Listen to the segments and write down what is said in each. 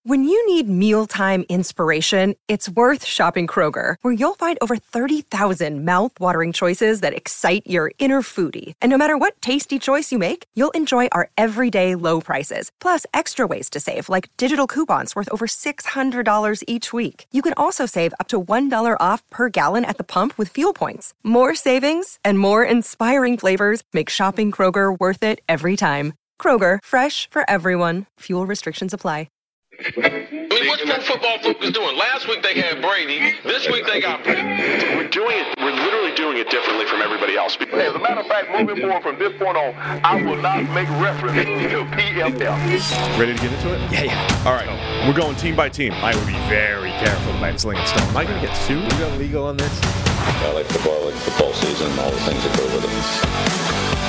When you need mealtime inspiration, it's worth shopping Kroger, where you'll find over 30,000 mouth-watering choices that excite your inner foodie. And no matter what tasty choice you make, you'll enjoy our everyday low prices, plus extra ways to save, like digital coupons worth over $600 each week. You can also save up to $1 off per gallon at the pump with fuel points. More savings and more inspiring flavors make shopping Kroger worth it every time. Kroger, fresh for everyone. Fuel restrictions apply. I mean, what's Pro Football Focus doing? Last week they had Brady. This week they got Brady. We're literally doing it differently from everybody else. As a matter of fact, moving forward from this point on, I will not make reference to PFL. Ready to get into it? Yeah. All right. We're going team by team. I would be very careful about slinging stone. Am I going to get sued? We got legal on this? I like football season, and all the things that go with it.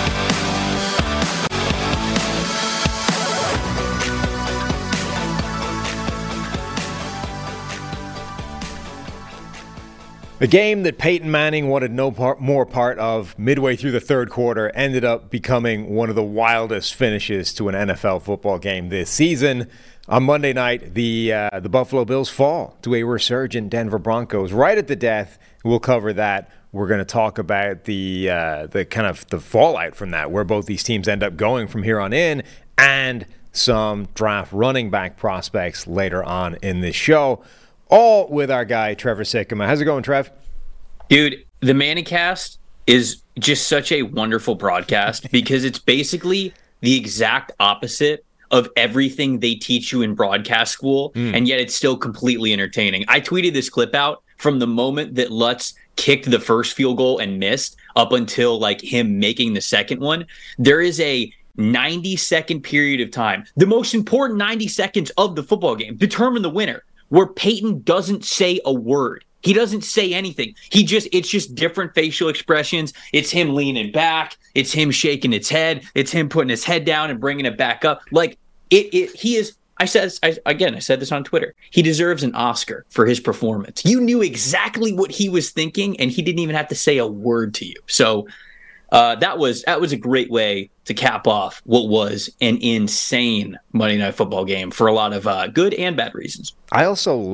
The game that Peyton Manning wanted no more part of midway through the third quarter ended up becoming one of the wildest finishes to an NFL football game this season. On Monday night, the Buffalo Bills fall to a resurgent Denver Broncos right at the death. We'll cover that. We're going to talk about the kind of the fallout from that, where both these teams end up going from here on in, and some draft running back prospects later on in this show. All with our guy, Trevor Sikkema. How's it going, Trev? Dude, the Manicast is just such a wonderful broadcast because it's basically the exact opposite of everything they teach you in broadcast school, and yet it's still completely entertaining. I tweeted this clip out from the moment that Lutz kicked the first field goal and missed up until like him making the second one. There is a 90-second period of time, the most important 90 seconds of the football game, determine the winner, where Peyton doesn't say a word. He doesn't say anything. It's just different facial expressions. It's him leaning back. It's him shaking his head. It's him putting his head down and bringing it back up. Like he is. I said this on Twitter. He deserves an Oscar for his performance. You knew exactly what he was thinking, and he didn't even have to say a word to you. So that was a great way to cap off what was an insane Monday Night Football game for a lot of good and bad reasons. I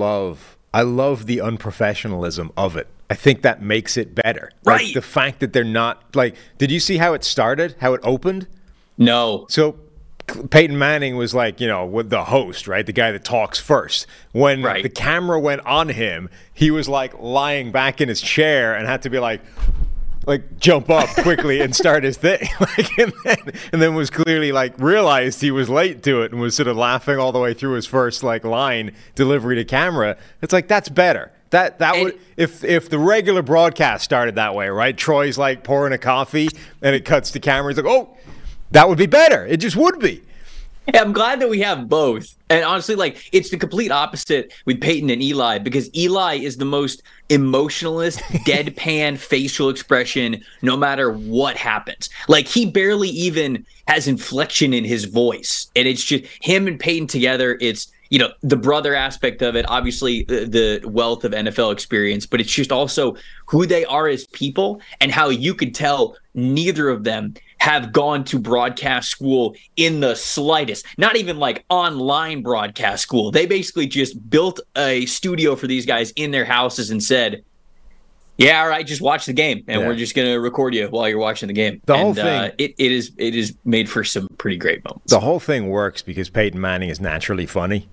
love the unprofessionalism of it. I think that makes it better. Right. Like the fact that they're not like, did you see how it started, how it opened? No. So Peyton Manning was like, with the host, right? The guy that talks first. When the camera went on him, he was like lying back in his chair and had to be like jump up quickly and start his thing. And then was clearly realized he was late to it and was sort of laughing all the way through his first line delivery to camera. It's like, that's better. That would, if the regular broadcast started that way, right? Troy's pouring a coffee and it cuts to camera. He's like, oh, that would be better. It just would be. Yeah, I'm glad that we have both. And honestly, it's the complete opposite with Peyton and Eli, because Eli is the most emotionalist, deadpan facial expression no matter what happens. He barely even has inflection in his voice. And it's just him and Peyton together. It's, the brother aspect of it, obviously the wealth of NFL experience, but it's just also who they are as people and how you could tell neither of them have gone to broadcast school in the slightest, not even online broadcast school. They basically just built a studio for these guys in their houses and said, yeah, all right, just watch the game, and we're just going to record you while you're watching the game. The whole thing, it is made for some pretty great moments. The whole thing works because Peyton Manning is naturally funny,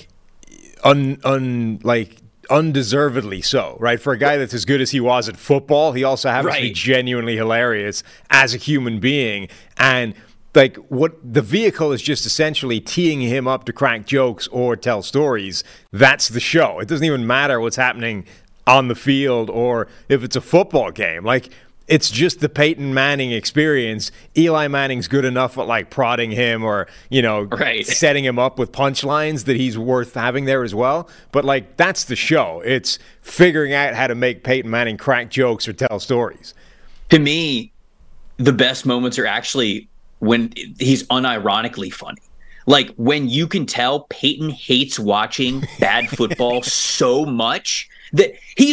undeservedly so, right? For a guy that's as good as he was at football, he also happens to be genuinely hilarious as a human being. And what the vehicle is just essentially teeing him up to crack jokes or tell stories. That's the show. It doesn't even matter what's happening on the field or if it's a football game. It's just the Peyton Manning experience. Eli Manning's good enough at prodding him or, setting him up with punchlines that he's worth having there as well. But that's the show. It's figuring out how to make Peyton Manning crack jokes or tell stories. To me, the best moments are actually when he's unironically funny. When you can tell Peyton hates watching bad football so much that he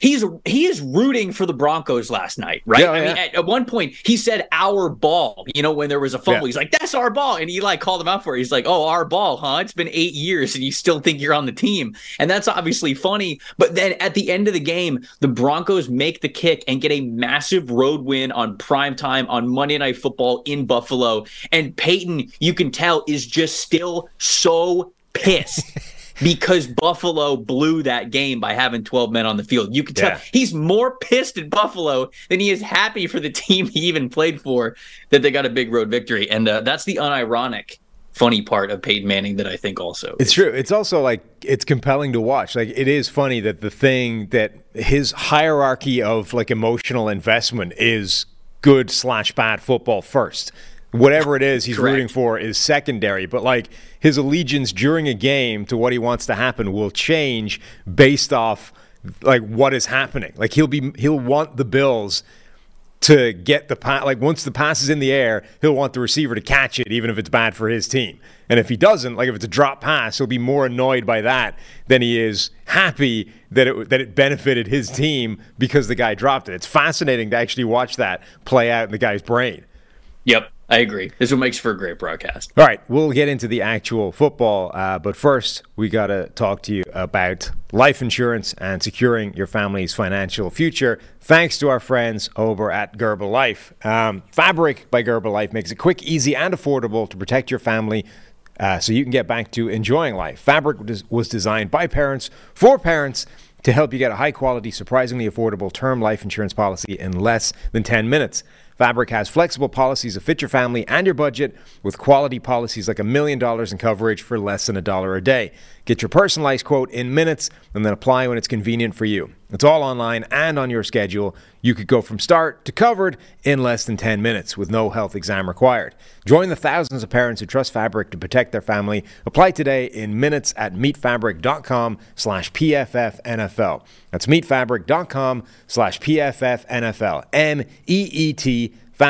is rooting for the Broncos last night, right? Yeah, I mean, at one point he said our ball, when there was a fumble, he's like, that's our ball. And Eli called him out for it. He's like, oh, our ball, huh? It's been 8 years and you still think you're on the team. And that's obviously funny. But then at the end of the game, the Broncos make the kick and get a massive road win on primetime on Monday Night Football in Buffalo. And Peyton, you can tell, is just still so pissed because Buffalo blew that game by having 12 men on the field. You can tell he's more pissed at Buffalo than he is happy for the team he even played for, that they got a big road victory. And that's the unironic funny part of Peyton Manning that I think also it's true. It's also like, it's compelling to watch. Like, it is funny that the thing that his hierarchy of like emotional investment is good/bad football first. Whatever it is he's rooting for is secondary, but like his allegiance during a game to what he wants to happen will change based off like what is happening. Like he'll want the Bills to get the pass. Like once the pass is in the air, he'll want the receiver to catch it, even if it's bad for his team. And if he doesn't, like if it's a drop pass, he'll be more annoyed by that than he is happy that it benefited his team because the guy dropped it. It's fascinating to actually watch that play out in the guy's brain. Yep. I agree. This is what makes for a great broadcast. All right, we'll get into the actual football, but first we got to talk to you about life insurance and securing your family's financial future, thanks to our friends over at Gerber Life. Fabric by Gerber Life makes it quick, easy, and affordable to protect your family so you can get back to enjoying life. Fabric was designed by parents for parents to help you get a high-quality, surprisingly affordable term life insurance policy in less than 10 minutes. Fabric has flexible policies that fit your family and your budget, with quality policies like $1 million in coverage for less than $1 a day. Get your personalized quote in minutes and then apply when it's convenient for you. It's all online and on your schedule. You could go from start to covered in less than 10 minutes with no health exam required. Join the thousands of parents who trust Fabric to protect their family. Apply today in minutes at meetfabric.com/PFFNFL. That's meetfabric.com/PFFNFL. MEET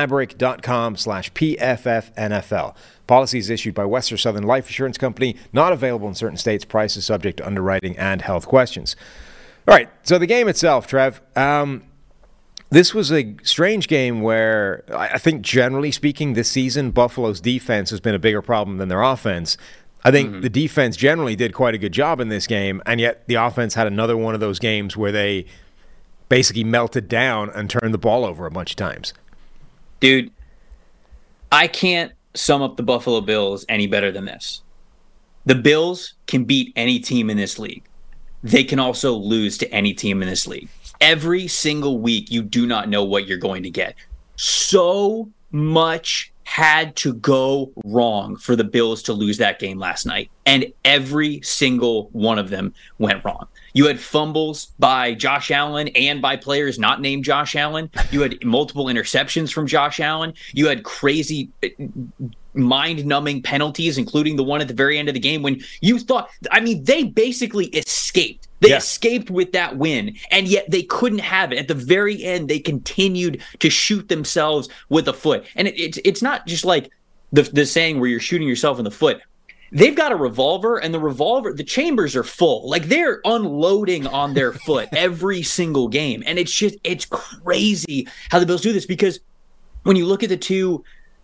fabric.com/PFFNFL. Policies issued by Western Southern Life Insurance Company, not available in certain states. Prices subject to underwriting and health questions. All right, so the game itself, Trev, this was a strange game where I think generally speaking this season, Buffalo's defense has been a bigger problem than their offense. I think the defense generally did quite a good job in this game, and yet the offense had another one of those games where they basically melted down and turned the ball over a bunch of times. Dude, I can't sum up the Buffalo Bills any better than this. The Bills can beat any team in this league. They can also lose to any team in this league. Every single week, you do not know what you're going to get. So much had to go wrong for the Bills to lose that game last night, and every single one of them went wrong. You had fumbles by Josh Allen and by players not named Josh Allen. You had multiple interceptions from Josh Allen. You had crazy mind-numbing penalties, including the one at the very end of the game when you thought, I mean, they basically escaped. They escaped with that win, and yet they couldn't have it. At the very end, they continued to shoot themselves with a foot. And it's not just like the saying where you're shooting yourself in the foot. They've got a revolver, and the chambers are full. Like, they're unloading on their foot every single game. And it's crazy how the Bills do this, because when you look at the two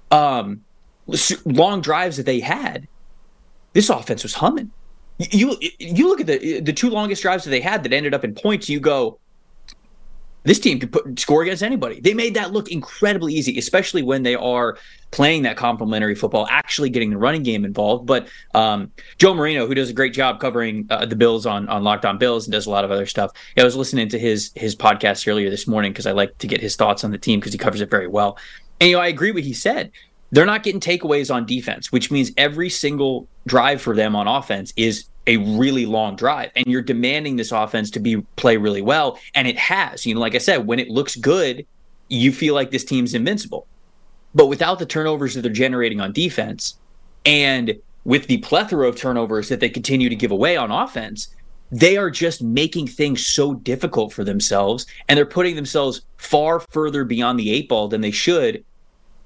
long drives that they had, this offense was humming. You look at the two longest drives that they had that ended up in points, you go, this team could score against anybody. They made that look incredibly easy, especially when they are playing that complementary football, actually getting the running game involved. But Joe Marino, who does a great job covering the Bills on Locked On Bills and does a lot of other stuff. I was listening to his podcast earlier this morning because I like to get his thoughts on the team because he covers it very well. And I agree with what he said. They're not getting takeaways on defense, which means every single drive for them on offense is a really long drive, and you're demanding this offense to play really well, and it has. Like I said, when it looks good, you feel like this team's invincible. But without the turnovers that they're generating on defense, and with the plethora of turnovers that they continue to give away on offense, they are just making things so difficult for themselves, and they're putting themselves far further beyond the 8 ball than they should,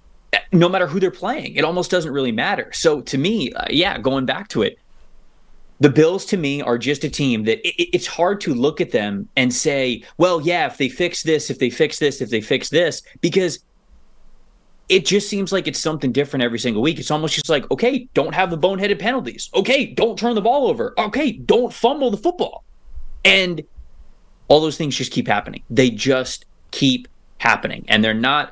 no matter who they're playing. It almost doesn't really matter. So to me, going back to it, The Bills, to me, are just a team that it's hard to look at them and say, well, yeah, if they fix this, if they fix this, if they fix this, because it just seems like it's something different every single week. It's almost just like, okay, don't have the boneheaded penalties. Okay, don't turn the ball over. Okay, don't fumble the football. And all those things just keep happening. They just keep happening. And they're not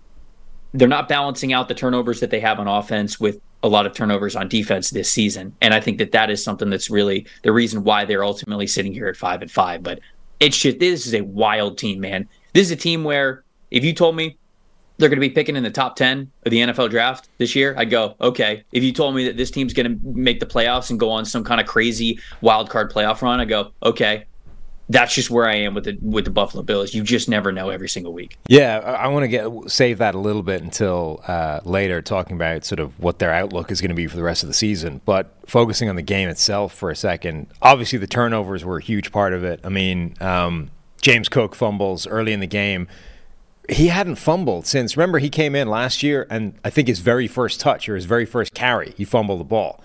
balancing out the turnovers that they have on offense with a lot of turnovers on defense this season. And I think that is something that's really the reason why they're ultimately sitting here at 5-5. But this is a wild team, man. This is a team where if you told me they're going to be picking in the top 10 of the NFL draft this year, I'd go, okay. If you told me that this team's going to make the playoffs and go on some kind of crazy wild card playoff run, I go, okay. That's just where I am with the Buffalo Bills. You just never know every single week. Yeah, I want to save that a little bit until later, talking about sort of what their outlook is going to be for the rest of the season. But focusing on the game itself for a second, obviously the turnovers were a huge part of it. I mean, James Cook fumbles early in the game. He hadn't fumbled since, remember, he came in last year, and I think his very first touch or his very first carry, he fumbled the ball,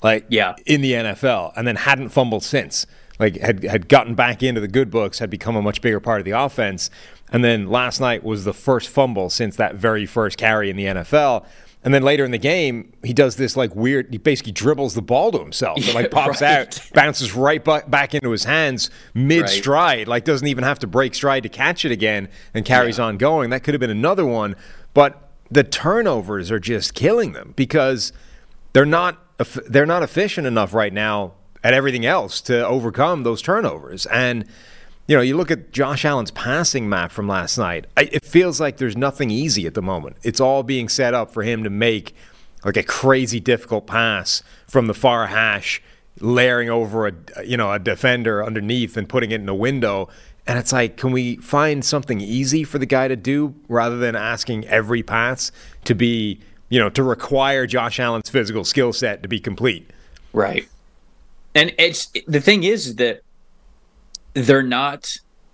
in the NFL, and then hadn't fumbled since. Had gotten back into the good books, had become a much bigger part of the offense. And then last night was the first fumble since that very first carry in the NFL. And then later in the game, he does this weird, he basically dribbles the ball to himself. It pops out, bounces right back into his hands mid-stride, doesn't even have to break stride to catch it again and carries on going. That could have been another one. But the turnovers are just killing them because they're not efficient enough right now at everything else to overcome those turnovers. And, you look at Josh Allen's passing map from last night, it feels like there's nothing easy at the moment. It's all being set up for him to make a crazy difficult pass from the far hash, layering over a defender underneath and putting it in a window. And it's can we find something easy for the guy to do rather than asking every pass to be, to require Josh Allen's physical skill set to be complete? Right. And the thing is that they're not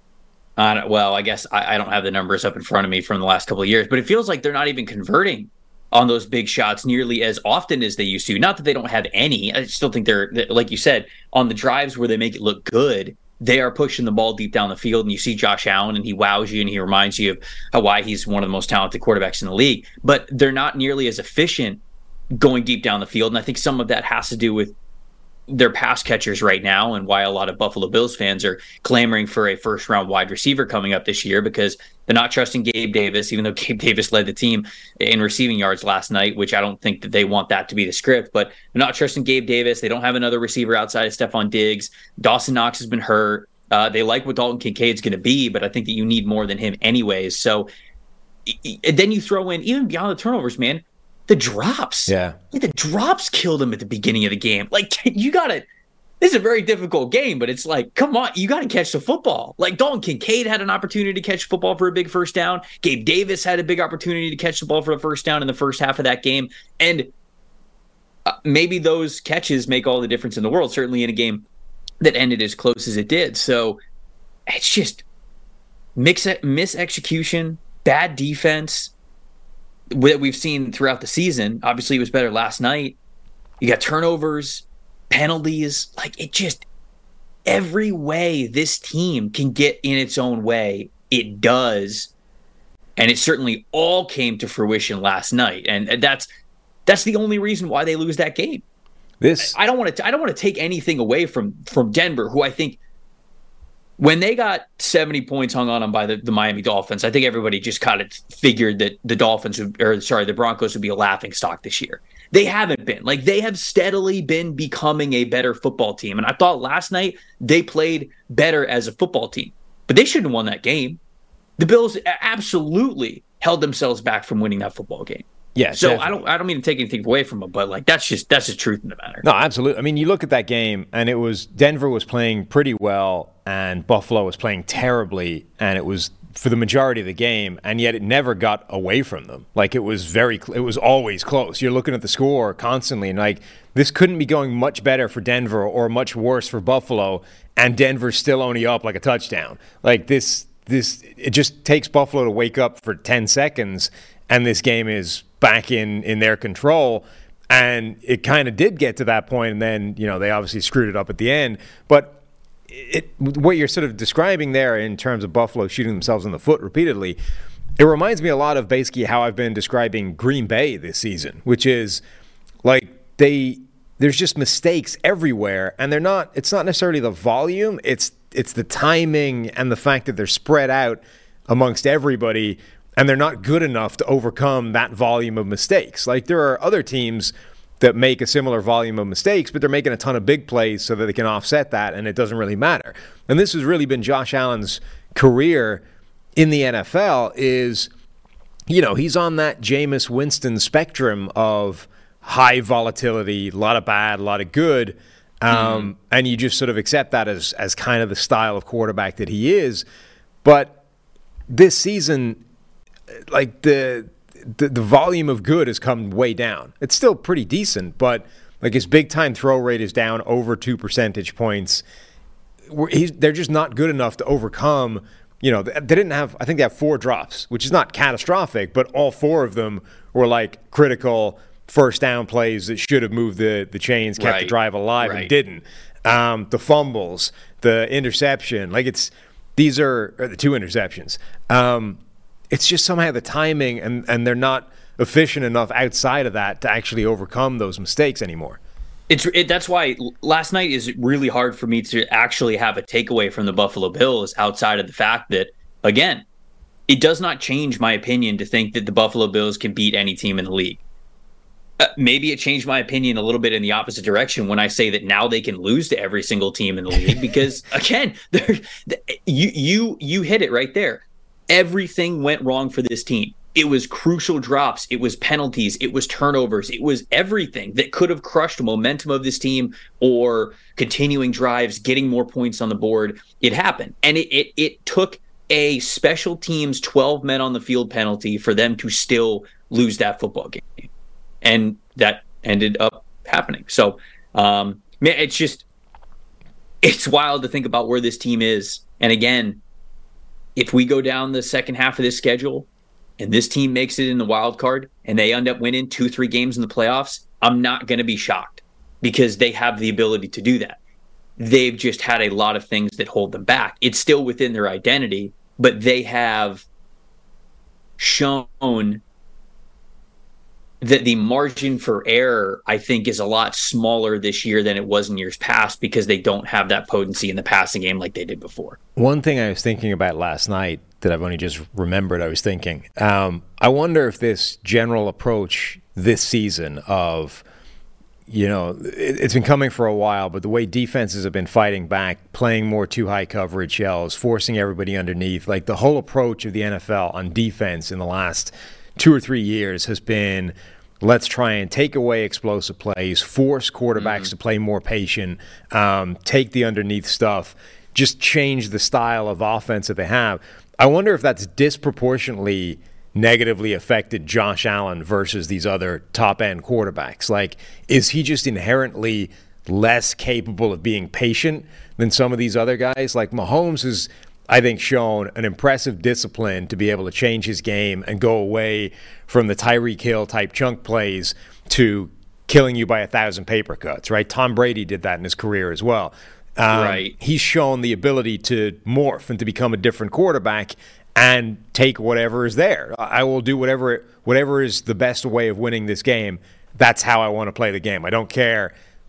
I guess I don't have the numbers up in front of me from the last couple of years, but it feels like they're not even converting on those big shots nearly as often as they used to. Not that they don't have any. I still think they're, like you said, on the drives where they make it look good, they are pushing the ball deep down the field, and you see Josh Allen, and he wows you, and he reminds you of why he's one of the most talented quarterbacks in the league. But they're not nearly as efficient going deep down the field, and I think some of that has to do with their pass catchers right now and why a lot of Buffalo Bills fans are clamoring for a first-round wide receiver coming up this year, because they're not trusting Gabe Davis, even though Gabe Davis led the team in receiving yards last night, which I don't think that they want that to be the script, but they're not trusting Gabe Davis. They don't have another receiver outside of Stephon Diggs. Dawson Knox has been hurt. They like what Dalton Kincaid's going to be, but I think that you need more than him anyways. So then you throw in, even beyond the turnovers, man, the drops. Yeah. The drops killed him at the beginning of the game. You got to, this is a very difficult game, but it's come on, you got to catch the football. Dalton Kincaid had an opportunity to catch the football for a big first down. Gabe Davis had a big opportunity to catch the ball for a first down in the first half of that game. And maybe those catches make all the difference in the world, certainly in a game that ended as close as it did. So it's just misexecution, bad defense that we've seen throughout the season. Obviously, it was better last night. You got turnovers, penalties. It just, every way this team can get in its own way, it does. And it certainly all came to fruition last night. And that's the only reason why they lose that game. I don't want to take anything away from Denver, who I think, when they got 70 points hung on them by the Miami Dolphins, I think everybody just kind of figured that the Broncos would be a laughingstock this year. They haven't been. They have steadily been becoming a better football team. And I thought last night they played better as a football team. But they shouldn't have won that game. The Bills absolutely held themselves back from winning that football game. Yeah. So definitely. I don't mean to take anything away from them, but that's the truth of the matter. No, absolutely. I mean, you look at that game, and it was Denver was playing pretty well, and Buffalo was playing terribly, and it was for the majority of the game, and yet it never got away from them. It was always close. You're looking at the score constantly, and this couldn't be going much better for Denver or much worse for Buffalo, and Denver's still only up a touchdown. It just takes Buffalo to wake up for 10 seconds, and this game is back in their control. And it kind of did get to that point, and then, they obviously screwed it up at the end. But what you're sort of describing there in terms of Buffalo shooting themselves in the foot repeatedly, it reminds me a lot of basically how I've been describing Green Bay this season, which is like there's just mistakes everywhere, and it's not necessarily the volume, it's the timing and the fact that they're spread out amongst everybody, and they're not good enough to overcome that volume of mistakes. Like, there are other teams that make a similar volume of mistakes, but they're making a ton of big plays so that they can offset that, and it doesn't really matter. And this has really been Josh Allen's career in the NFL is, he's on that Jameis Winston spectrum of high volatility, a lot of bad, a lot of good, and you just sort of accept that as kind of the style of quarterback that he is. But this season, like the volume of good has come way down. It's still pretty decent, but like his big time throw rate is down over 2 percentage points. They're just not good enough to overcome. They didn't have, I think they have 4 drops, which is not catastrophic, but all 4 of them were like critical first down plays that should have moved the chains, kept the drive alive, and didn't. The fumbles, the interception, these are the 2 interceptions. It's just somehow the timing, and they're not efficient enough outside of that to actually overcome those mistakes anymore. That's why last night is really hard for me to actually have a takeaway from the Buffalo Bills outside of the fact that, again, it does not change my opinion to think that the Buffalo Bills can beat any team in the league. Maybe it changed my opinion a little bit in the opposite direction when I say that now they can lose to every single team in the league because, again, you hit it right there. Everything went wrong for this team. It was crucial drops. It was penalties. It was turnovers. It was everything that could have crushed the momentum of this team or continuing drives, getting more points on the board. It happened. And it took a special teams 12 men on the field penalty for them to still lose that football game. And that ended up happening. So, man, it's wild to think about where this team is. And again, if we go down the second half of this schedule and this team makes it in the wild card and they end up winning 2-3 games in the playoffs, I'm not going to be shocked because they have the ability to do that. They've just had a lot of things that hold them back. It's still within their identity, but they have shown that the margin for error, I think, is a lot smaller this year than it was in years past because they don't have that potency in the passing game like they did before. One thing I was thinking about last night that I've only just remembered I was thinking, I wonder if this general approach this season of, it's been coming for a while, but the way defenses have been fighting back, playing more too high coverage shells, forcing everybody underneath, like the whole approach of the NFL on defense in the last 2 or 3 years has been, let's try and take away explosive plays, force quarterbacks to play more patient, take the underneath stuff, just change the style of offense that they have. I wonder if that's disproportionately negatively affected Josh Allen versus these other top-end quarterbacks. Like, is he just inherently less capable of being patient than some of these other guys? Like, Mahomes has, I think, shown an impressive discipline to be able to change his game and go away from the Tyreek Hill type chunk plays to killing you by 1,000 paper cuts, right? Tom Brady did that in his career as well. Right. He's shown the ability to morph and to become a different quarterback and take whatever is there. I will do whatever is the best way of winning this game. That's how I want to play the game. I don't care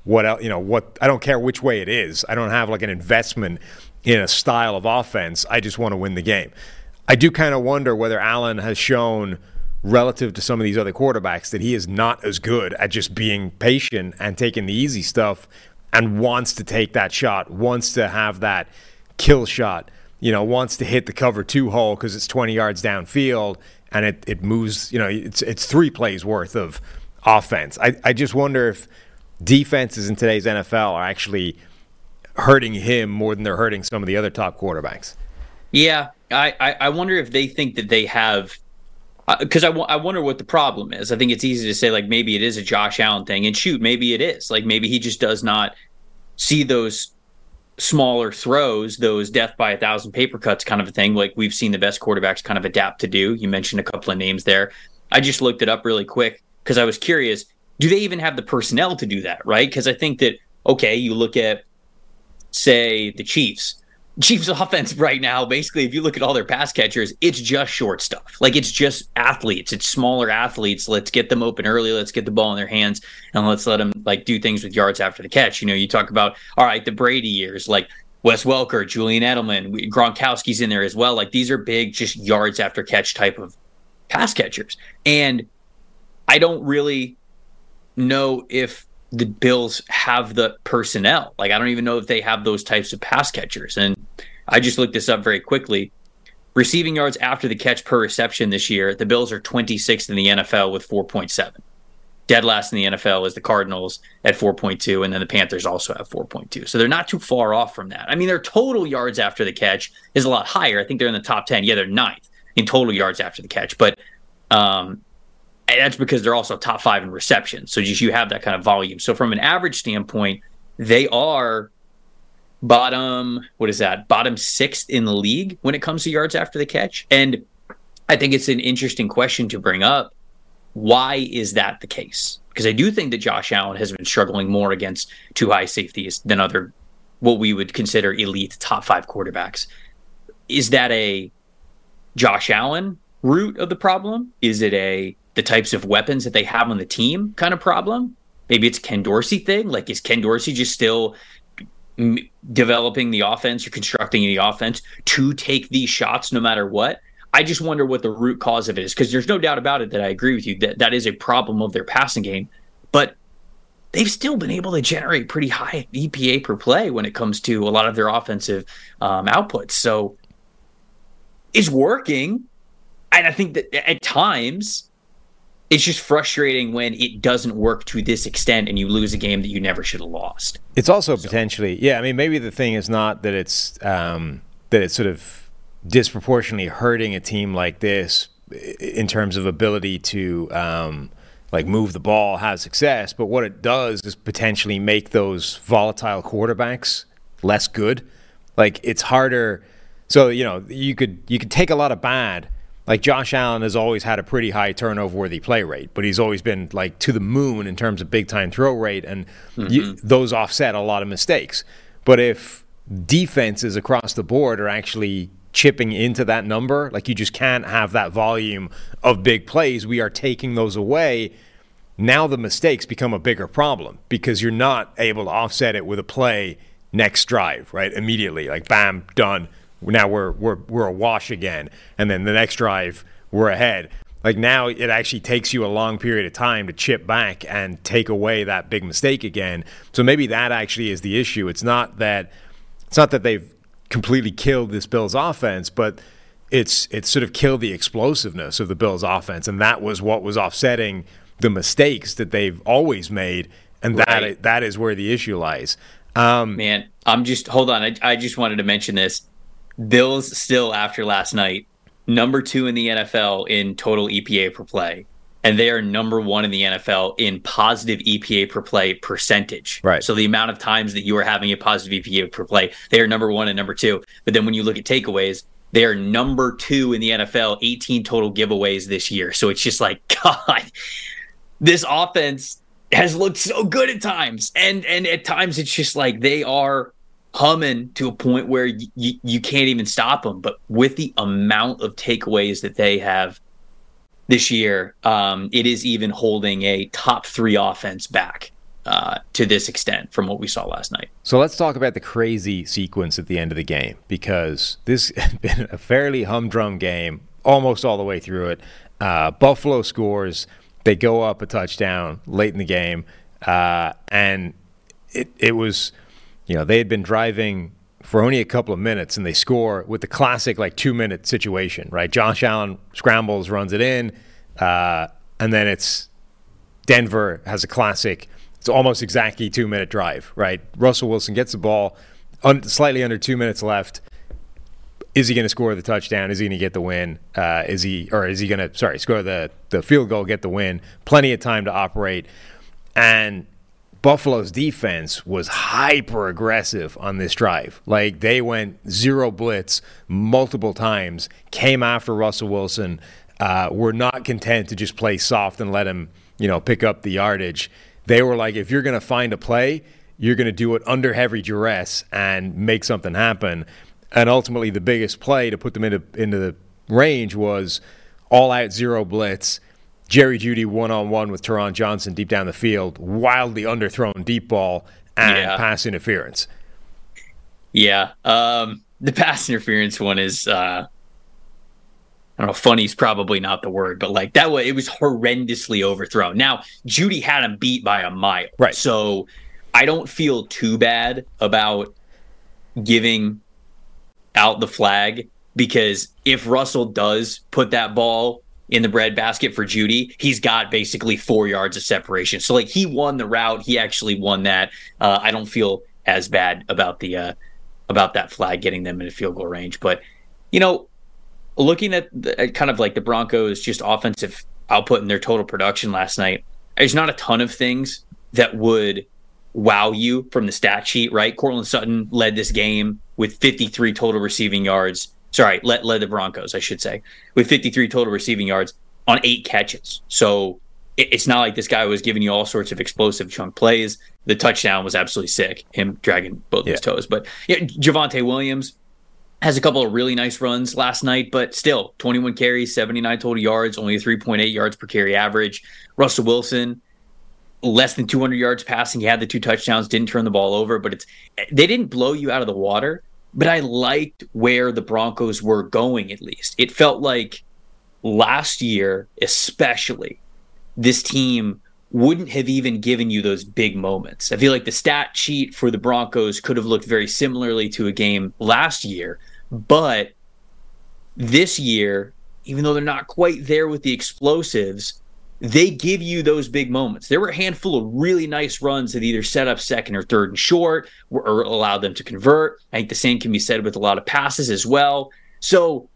I don't care which way it is. I don't have like an investment in a style of offense. I just want to win the game. I do kind of wonder whether Allen has shown, relative to some of these other quarterbacks, that he is not as good at just being patient and taking the easy stuff and wants to take that shot, wants to have that kill shot, wants to hit the cover 2 hole because it's 20 yards downfield and it moves, it's 3 plays worth of offense. I just wonder if defenses in today's NFL are actually hurting him more than they're hurting some of the other top quarterbacks. Yeah, I wonder if they think that they have, because I wonder what the problem is. I think it's easy to say, like, maybe it is a Josh Allen thing, and shoot, maybe it is. Like, maybe he just does not see those smaller throws, those death by 1,000 paper cuts kind of a thing, like we've seen the best quarterbacks kind of adapt to do. You mentioned a couple of names there. I just looked it up really quick because I was curious. do they even have the personnel to do that, right? Because I think that, okay, you look at, say, the Chiefs' offense right now, basically, if you look at all their pass catchers, it's just short stuff. Like, it's just athletes. It's smaller athletes. Let's get them open early. Let's get the ball in their hands, and let's let them, like, do things with yards after the catch. You know, you talk about, all right, the Brady years, like Wes Welker, Julian Edelman, Gronkowski's in there as well. Like, these are big, just yards after catch type of pass catchers. And I don't really know if the Bills have the personnel. Like, I don't even know if they have those types of pass catchers. And I just looked this up very quickly. Receiving yards after the catch per reception this year, the Bills are 26th in the NFL with 4.7. Dead last in the NFL is the Cardinals at 4.2, and then the Panthers also have 4.2. So they're not too far off from that. I mean, their total yards after the catch is a lot higher. I think they're in the top 10. Yeah, they're 9th in total yards after the catch. But and that's because they're also top 5 in reception. So just you have that kind of volume. So from an average standpoint, they are bottom 6th in the league when it comes to yards after the catch. And I think it's an interesting question to bring up. Why is that the case? Because I do think that Josh Allen has been struggling more against too high safeties than other, what we would consider elite top 5 quarterbacks. Is that a Josh Allen root of the problem? Is it the types of weapons that they have on the team kind of problem? Maybe it's a Ken Dorsey thing. Like, is Ken Dorsey just still developing the offense or constructing the offense to take these shots no matter what? I just wonder what the root cause of it is, because there's no doubt about it that I agree with you that that is a problem of their passing game. But they've still been able to generate pretty high EPA per play when it comes to a lot of their offensive outputs. So it's working. And I think that at times it's just frustrating when it doesn't work to this extent and you lose a game that you never should have lost. It's also potentially, I mean, maybe the thing is not that it's sort of disproportionately hurting a team like this in terms of ability to like move the ball, have success, but what it does is potentially make those volatile quarterbacks less good. Like, it's harder. So, you know, you could take a lot of bad. Like, Josh Allen has always had a pretty high turnover-worthy play rate, but he's always been, like, to the moon in terms of big-time throw rate, and those offset a lot of mistakes. But if defenses across the board are actually chipping into that number, like, you just can't have that volume of big plays. We are taking those away. Now the mistakes become a bigger problem because you're not able to offset it with a play next drive, right? Immediately, like, bam, done. Now we're awash again, and then the next drive we're ahead. Like, now it actually takes you a long period of time to chip back and take away that big mistake again. So maybe that actually is the issue. It's not that they've completely killed this Bills offense, but it's sort of killed the explosiveness of the Bills offense, and that was what was offsetting the mistakes that they've always made, and right. that is where the issue lies. Man, hold on. I just wanted to mention this. Bills still, after last night, number 2 in the NFL in total EPA per play, and they are number 1 in the NFL in positive EPA per play percentage. Right. So the amount of times that you are having a positive EPA per play, they are number 1 and number 2. But then when you look at takeaways, they are number 2 in the NFL, 18 total giveaways this year. So it's just like, God, this offense has looked so good at times. And at times it's just like they are humming to a point where you can't even stop them. But with the amount of takeaways that they have this year, it is even holding a top 3 offense back to this extent from what we saw last night. So let's talk about the crazy sequence at the end of the game, because this has been a fairly humdrum game almost all the way through it. Buffalo scores. They go up a touchdown late in the game, and it was... You know, they had been driving for only a couple of minutes, and they score with the classic, like, 2-minute situation, right? Josh Allen scrambles, runs it in, and then it's Denver has a classic, it's almost exactly 2-minute drive, right? Russell Wilson gets the ball, slightly under 2 minutes left. Is he going to score the touchdown? Is he going to get the win? Is he going to, score the field goal, get the win? Plenty of time to operate. And Buffalo's defense was hyper aggressive on this drive. Like, they went 0 blitz multiple times, came after Russell Wilson, were not content to just play soft and let him pick up the yardage. They were like, if you're going to find a play, you're going to do it under heavy duress and make something happen. And ultimately, the biggest play to put them into the range was all-out zero blitz, Jerry Jeudy one-on-one with Teron Johnson deep down the field, wildly underthrown deep ball, and pass interference. Yeah. The pass interference one is, I don't know, funny is probably not the word, but like that way, it was horrendously overthrown. Now, Jeudy had him beat by a mile. Right. So I don't feel too bad about giving out the flag, because if Russell does put that ball in the breadbasket for Jeudy, he's got basically 4 yards of separation. So like he won the route. He actually won that. I don't feel as bad about that flag getting them in a field goal range. But, looking at kind of like the Broncos' just offensive output and their total production last night, there's not a ton of things that would wow you from the stat sheet, right? Courtland Sutton led this game with 53 total receiving yards. Sorry, led the Broncos, I should say, with 53 total receiving yards on 8 catches. So it's not like this guy was giving you all sorts of explosive chunk plays. The touchdown was absolutely sick, him dragging both his toes. But Javonte Williams has a couple of really nice runs last night, but still 21 carries, 79 total yards, only a 3.8 yards per carry average. Russell Wilson, less than 200 yards passing. He had the 2 touchdowns, didn't turn the ball over, but they didn't blow you out of the water. But I liked where the Broncos were going, at least. It felt like last year, especially, this team wouldn't have even given you those big moments. I feel like the stat sheet for the Broncos could have looked very similarly to a game last year. But this year, even though they're not quite there with the explosives, they give you those big moments. There were a handful of really nice runs that either set up second or third and short or allowed them to convert. I think the same can be said with a lot of passes as well. So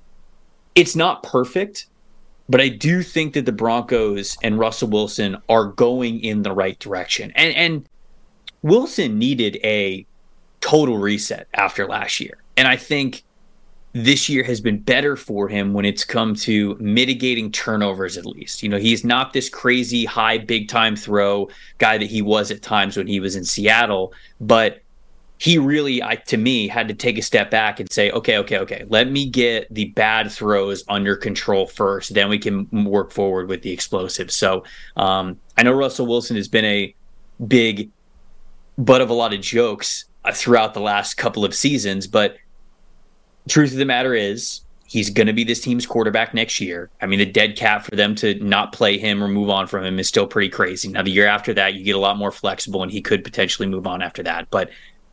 it's not perfect, but I do think that the Broncos and Russell Wilson are going in the right direction. And Wilson needed a total reset after last year. And I think this year has been better for him when it's come to mitigating turnovers, at least. He's not this crazy high big time throw guy that he was at times when he was in Seattle, but he really, to me, had to take a step back and say, okay, let me get the bad throws under control first, then we can work forward with the explosives. So I know Russell Wilson has been a big butt of a lot of jokes throughout the last couple of seasons, but truth of the matter is, he's going to be this team's quarterback next year. I mean, the dead cat for them to not play him or move on from him is still pretty crazy. Now, the year after that, you get a lot more flexible, and he could potentially move on after that. But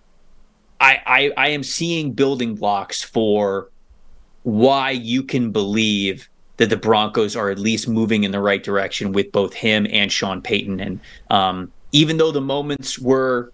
I am seeing building blocks for why you can believe that the Broncos are at least moving in the right direction with both him and Sean Payton. And even though the moments were,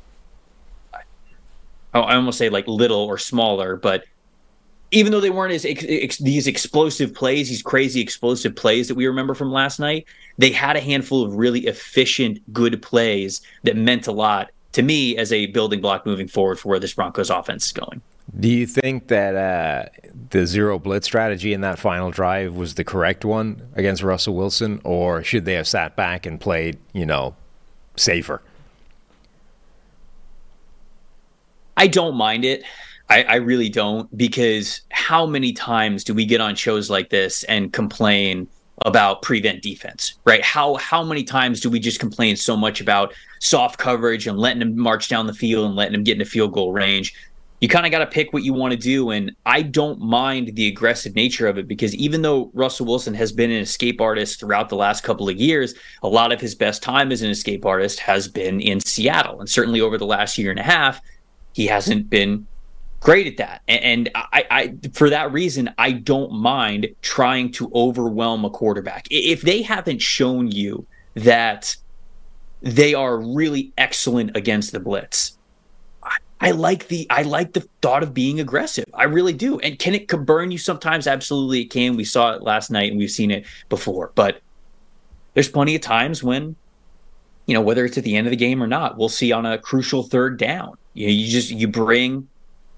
I almost say like little or smaller, but even though they weren't as these explosive plays, these crazy explosive plays that we remember from last night, they had a handful of really efficient, good plays that meant a lot to me as a building block moving forward for where this Broncos offense is going. Do you think that the zero blitz strategy in that final drive was the correct one against Russell Wilson, or should they have sat back and played, safer? I don't mind it. I really don't, because how many times do we get on shows like this and complain about prevent defense, right? How many times do we just complain so much about soft coverage and letting them march down the field and letting them get into field goal range? You kind of got to pick what you want to do, and I don't mind the aggressive nature of it, because even though Russell Wilson has been an escape artist throughout the last couple of years, a lot of his best time as an escape artist has been in Seattle, and certainly over the last year and a half, he hasn't been great at that. And I for that reason, I don't mind trying to overwhelm a quarterback. If they haven't shown you that they are really excellent against the blitz, I like the thought of being aggressive. I really do. And can it burn you sometimes? Absolutely it can. We saw it last night and we've seen it before. But there's plenty of times when, whether it's at the end of the game or not, we'll see on a crucial third down. You bring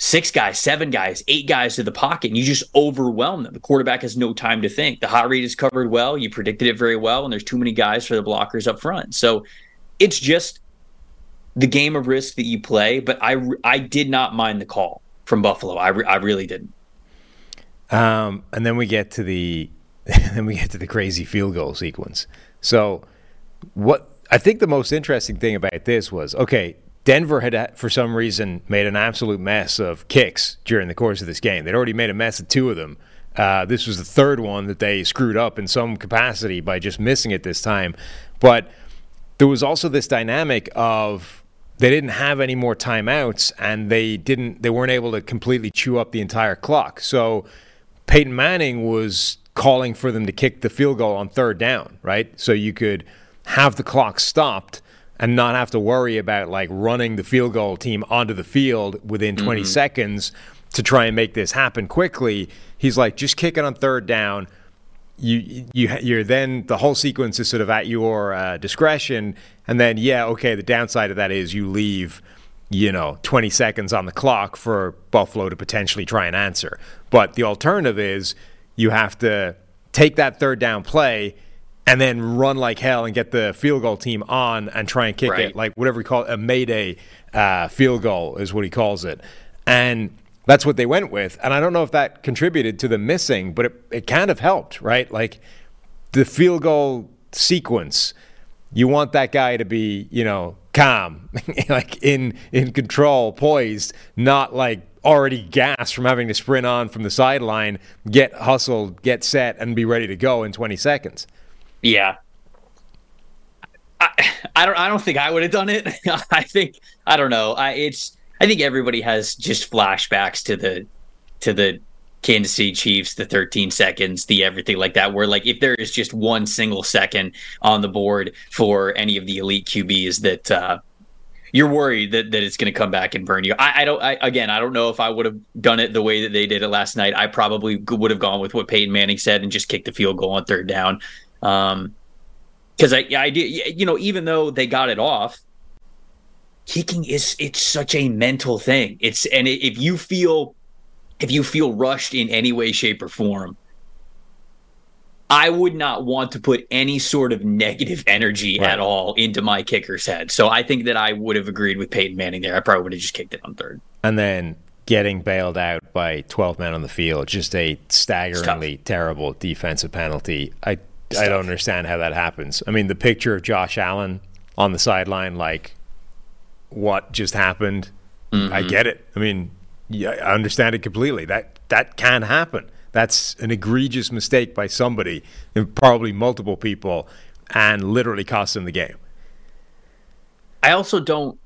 6 guys, 7 guys, 8 guys to the pocket, and you just overwhelm them. The quarterback has no time to think. The hot read is covered well. You predicted it very well, and there's too many guys for the blockers up front. So it's just the game of risk that you play, but I did not mind the call from Buffalo. I really didn't. And then we get to the crazy field goal sequence. So what I think the most interesting thing about this was, okay, Denver had, for some reason, made an absolute mess of kicks during the course of this game. They'd already made a mess of 2 of them. This was the 3rd one that they screwed up in some capacity by just missing it this time. But there was also this dynamic of they didn't have any more timeouts, and they weren't able to completely chew up the entire clock. So Peyton Manning was calling for them to kick the field goal on 3rd down, right? So you could have the clock stopped and not have to worry about like running the field goal team onto the field within 20 seconds to try and make this happen quickly. He's like, just kick it on 3rd down. You're then the whole sequence is sort of at your discretion, and then the downside of that is you leave 20 seconds on the clock for Buffalo to potentially try and answer. But the alternative is you have to take that 3rd down play and then run like hell and get the field goal team on and try and kick it, like whatever he calls a Mayday field goal is what he calls it. And that's what they went with. And I don't know if that contributed to the missing, but it kind of helped, right? Like the field goal sequence, you want that guy to be, calm, like in control, poised, not like already gassed from having to sprint on from the sideline, get hustled, get set, and be ready to go in 20 seconds. Yeah. I don't think I would have done it. I don't know. I think everybody has just flashbacks to the Kansas City Chiefs, the 13 seconds, the everything like that, where like if there is just 1 single second on the board for any of the elite QBs that you're worried that it's going to come back and burn you. I don't know if I would have done it the way that they did it last night. I probably would have gone with what Peyton Manning said and just kicked the field goal on 3rd down. Because I did, even though they got it off, kicking it's such a mental thing. If you feel rushed in any way, shape, or form, I would not want to put any sort of negative energy at all into my kicker's head. So I think that I would have agreed with Peyton Manning there. I probably would have just kicked it on 3rd. And then getting bailed out by 12 men on the field, just a staggeringly terrible defensive penalty. I don't understand how that happens. I mean, the picture of Josh Allen on the sideline, like, what just happened? I get it. I mean, I understand it completely. That can happen. That's an egregious mistake by somebody, and probably multiple people, and literally cost them the game. I also don't.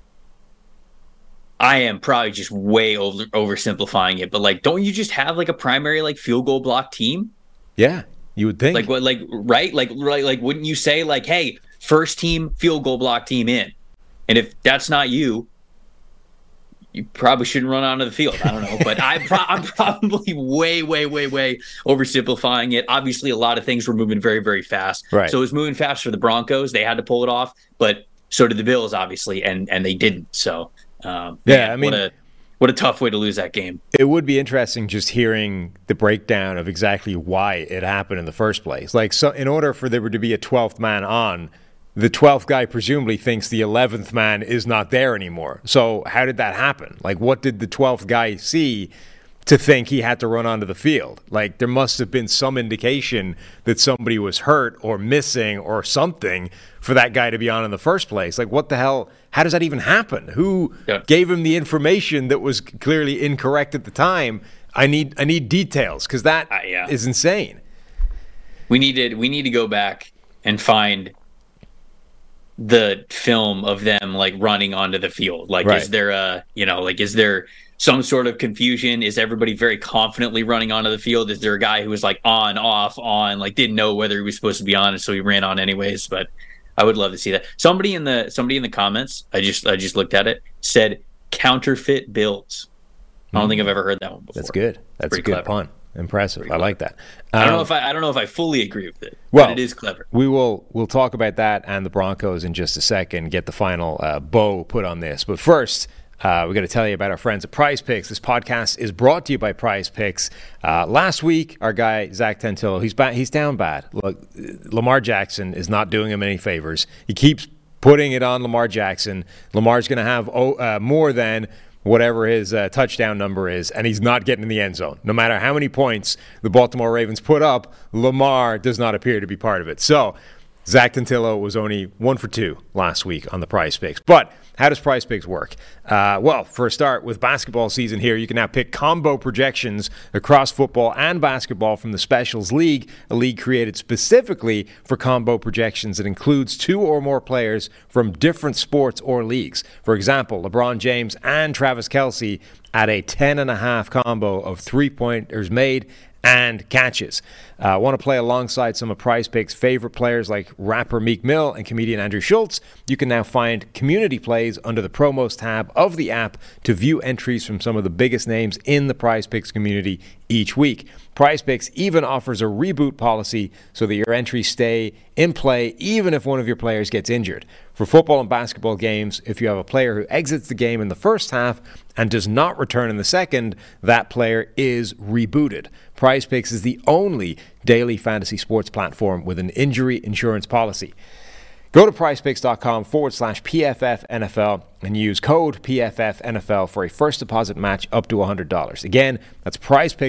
I am probably just way oversimplifying it, but like, don't you just have like a primary like field goal block team? Yeah, you would think. Like what? Like right? Like wouldn't you say like, hey, first team field goal block team in, and if that's not you, you probably shouldn't run onto the field. I don't know, but I'm probably way oversimplifying it. Obviously, a lot of things were moving very, very fast. Right. So it was moving fast for the Broncos. They had to pull it off, but so did the Bills, obviously, and they didn't. So, I mean, what a tough way to lose that game. It would be interesting just hearing the breakdown of exactly why it happened in the first place. Like, so in order for there to be a 12th man on, the 12th guy presumably thinks the 11th man is not there anymore. So how did that happen? Like, what did the 12th guy see to think he had to run onto the field? Like, there must have been some indication that somebody was hurt or missing or something for that guy to be on in the first place. Like, what the hell? How does that even happen? Who gave him the information that was clearly incorrect at the time? I need details, because that is insane. We need to go back and find the film of them like running onto the field. Like, is there is there some sort of confusion? Is everybody very confidently running onto the field? Is there a guy who was like on, off, on, like didn't know whether he was supposed to be on, and so he ran on anyways? But I would love to see that. Somebody in the comments, I just looked at it, said counterfeit Bills. I don't think I've ever heard that one before. That's good. That's a good clever pun. Impressive. I like that. I don't know if I fully agree with it. Well, but it is clever. We'll talk about that and the Broncos in just a second. Get the final bow put on this, but first, we got to tell you about our friends at Prize Picks. This podcast is brought to you by Prize Picks. Last week, our guy, Zach Tantillo, he's down bad. Look, Lamar Jackson is not doing him any favors. He keeps putting it on Lamar Jackson. Lamar's going to have more than whatever his touchdown number is, and he's not getting in the end zone. No matter how many points the Baltimore Ravens put up, Lamar does not appear to be part of it. So Zach Tantillo was only 1 for 2 last week on the Prize Picks. But how does Prize Picks work? Well, for a start, with basketball season here, you can now pick combo projections across football and basketball from the Specials League, a league created specifically for combo projections that includes 2 or more players from different sports or leagues. For example, LeBron James and Travis Kelce at a 10.5 combo of 3-pointers made and catches. Want to play alongside some of Prize Picks' favorite players like rapper Meek Mill and comedian Andrew Schultz? You can now find community plays under the promos tab of the app to view entries from some of the biggest names in the Prize Picks community each week. Prize Picks even offers a reboot policy so that your entries stay in play even if one of your players gets injured. For football and basketball games, if you have a player who exits the game in the first half and does not return in the second, that player is rebooted. Prize Picks is the only daily fantasy sports platform with an injury insurance policy. Go to prizepicks.com/PFFNFL and use code PFFNFL for a first deposit match up to $100. Again, that's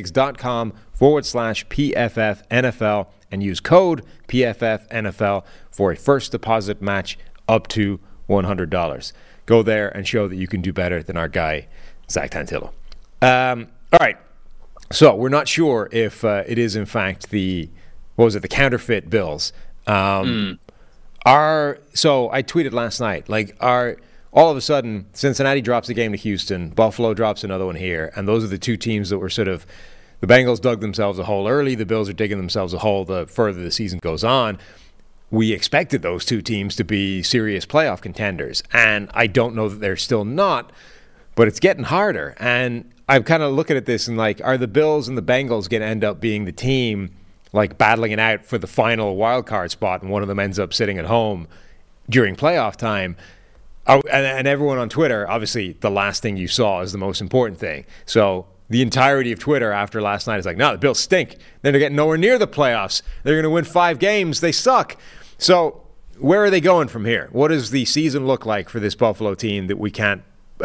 prizepicks.com/PFFNFL and use code PFFNFL for a first deposit match up to $100. Go there and show that you can do better than our guy, Zach Tantillo. All right. So we're not sure if it is in fact the counterfeit bills. So I tweeted last night, all of a sudden Cincinnati drops a game to Houston, Buffalo drops another one here, and those are the two teams that were sort of, the Bengals dug themselves a hole early, the Bills are digging themselves a hole the further the season goes on. We expected those two teams to be serious playoff contenders, and I don't know that they're still not, but it's getting harder. And I'm kind of looking at this and are the Bills and the Bengals going to end up being the team battling it out for the final wild card spot, and one of them ends up sitting at home during playoff time? Oh, and everyone on Twitter, obviously the last thing you saw is the most important thing. So the entirety of Twitter after last night is no, the Bills stink. They're getting nowhere near the playoffs. They're going to win 5 games. They suck. So where are they going from here? What does the season look like for this Buffalo team that we can't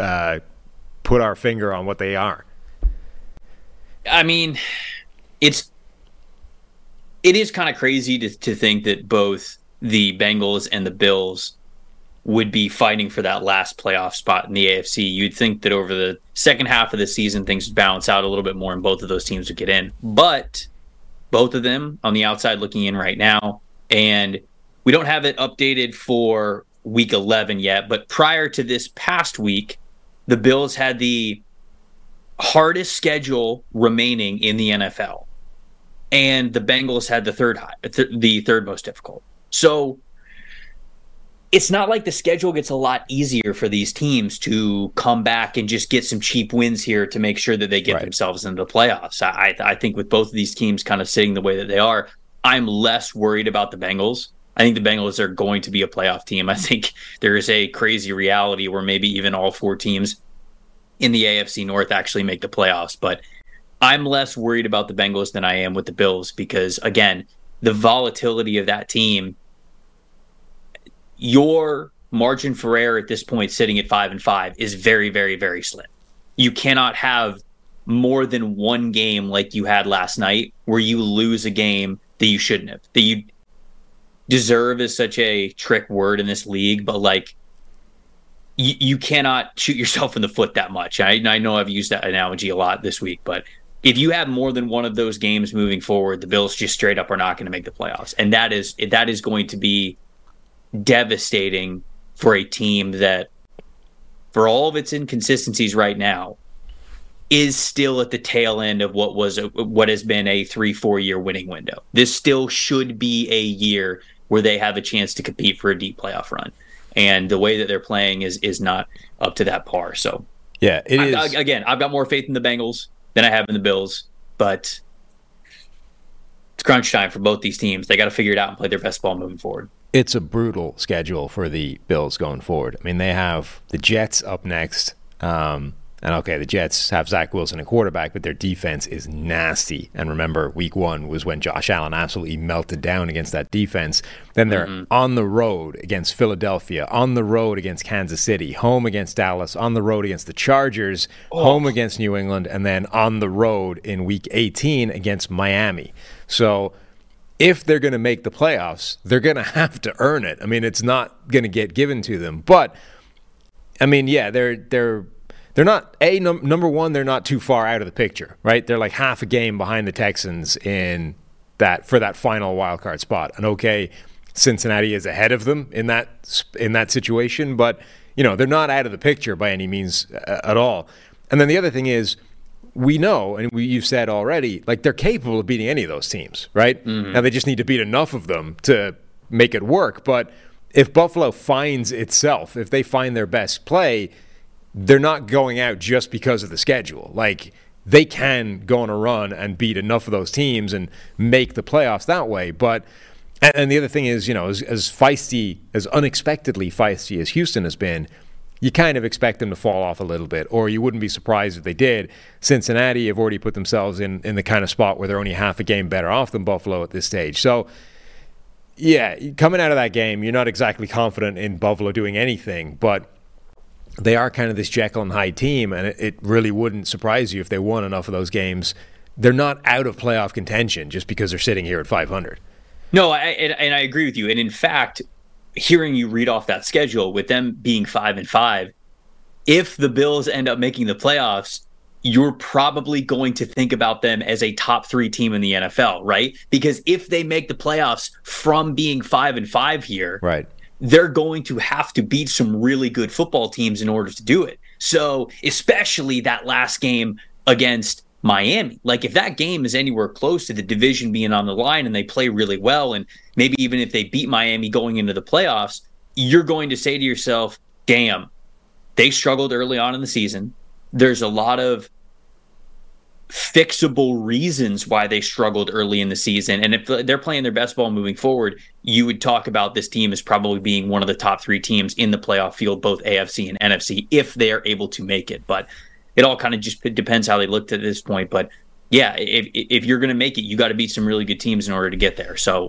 put our finger on what they are? I mean, it is kind of crazy to think that both the Bengals and the Bills would be fighting for that last playoff spot in the AFC. You'd think that over the second half of the season, things would balance out a little bit more and both of those teams would get in. But both of them on the outside looking in right now, and we don't have it updated for week 11 yet, but prior to this past week, the Bills had the hardest schedule remaining in the NFL, and the Bengals had the third most difficult. So it's not like the schedule gets a lot easier for these teams to come back and just get some cheap wins here to make sure that they get themselves into the playoffs. I think with both of these teams kind of sitting the way that they are, I'm less worried about the Bengals. I think the Bengals are going to be a playoff team. I think there is a crazy reality where maybe even all 4 teams in the AFC North actually make the playoffs. But I'm less worried about the Bengals than I am with the Bills because, again, the volatility of that team, your margin for error at this point sitting at 5-5 is very, very, very slim. You cannot have more than one game like you had last night where you lose a game that you shouldn't have, that you deserve is such a trick word in this league, but you cannot shoot yourself in the foot that much. I know I've used that analogy a lot this week, but if you have more than one of those games moving forward, the Bills just straight up are not going to make the playoffs. And that is going to be devastating for a team that, for all of its inconsistencies right now, is still at the tail end of what has been a 3-4 year winning window. This still should be a year where they have a chance to compete for a deep playoff run. And the way that they're playing is not up to that par. So yeah, it is. Again, I've got more faith in the Bengals than I have in the Bills, but it's crunch time for both these teams. They got to figure it out and play their best ball moving forward. It's a brutal schedule for the Bills going forward. I mean, they have the Jets up next, And okay, the Jets have Zach Wilson at quarterback, but their defense is nasty. And remember, week 1 was when Josh Allen absolutely melted down against that defense. Then they're on the road against Philadelphia, on the road against Kansas City, home against Dallas, on the road against the Chargers, home against New England, and then on the road in week 18 against Miami. So if they're going to make the playoffs, they're going to have to earn it. I mean, it's not going to get given to them. But, I mean, yeah, they're not number one. They're not too far out of the picture, right? They're like half a game behind the Texans in that for that final wild card spot. And okay, Cincinnati is ahead of them in that situation, but they're not out of the picture by any means at all. And then the other thing is, we know, and you've said already, like they're capable of beating any of those teams, right? Now they just need to beat enough of them to make it work. But if Buffalo finds itself, if they find their best play, they're not going out just because of the schedule. Like, they can go on a run and beat enough of those teams and make the playoffs that way. But, and the other thing is, as feisty, as unexpectedly feisty as Houston has been, you kind of expect them to fall off a little bit, or you wouldn't be surprised if they did. Cincinnati have already put themselves in the kind of spot where they're only half a game better off than Buffalo at this stage. So, yeah, coming out of that game, you're not exactly confident in Buffalo doing anything, but they are kind of this Jekyll and Hyde team, and it really wouldn't surprise you if they won enough of those games. They're not out of playoff contention just because they're sitting here at 500. No, I agree with you. And in fact, hearing you read off that schedule with them being 5-5, if the Bills end up making the playoffs, you're probably going to think about them as a top 3 team in the NFL, right? Because if they make the playoffs from being 5-5 here, right, they're going to have to beat some really good football teams in order to do it. So especially that last game against Miami. Like, if that game is anywhere close to the division being on the line and they play really well, and maybe even if they beat Miami going into the playoffs, you're going to say to yourself, damn, they struggled early on in the season. There's a lot of fixable reasons why they struggled early in the season. And if they're playing their best ball moving forward, you would talk about this team as probably being one of the top 3 teams in the playoff field, both AFC and NFC, if they are able to make it. But it all kind of just depends how they looked at this point. But yeah, if you're going to make it, you got to beat some really good teams in order to get there. So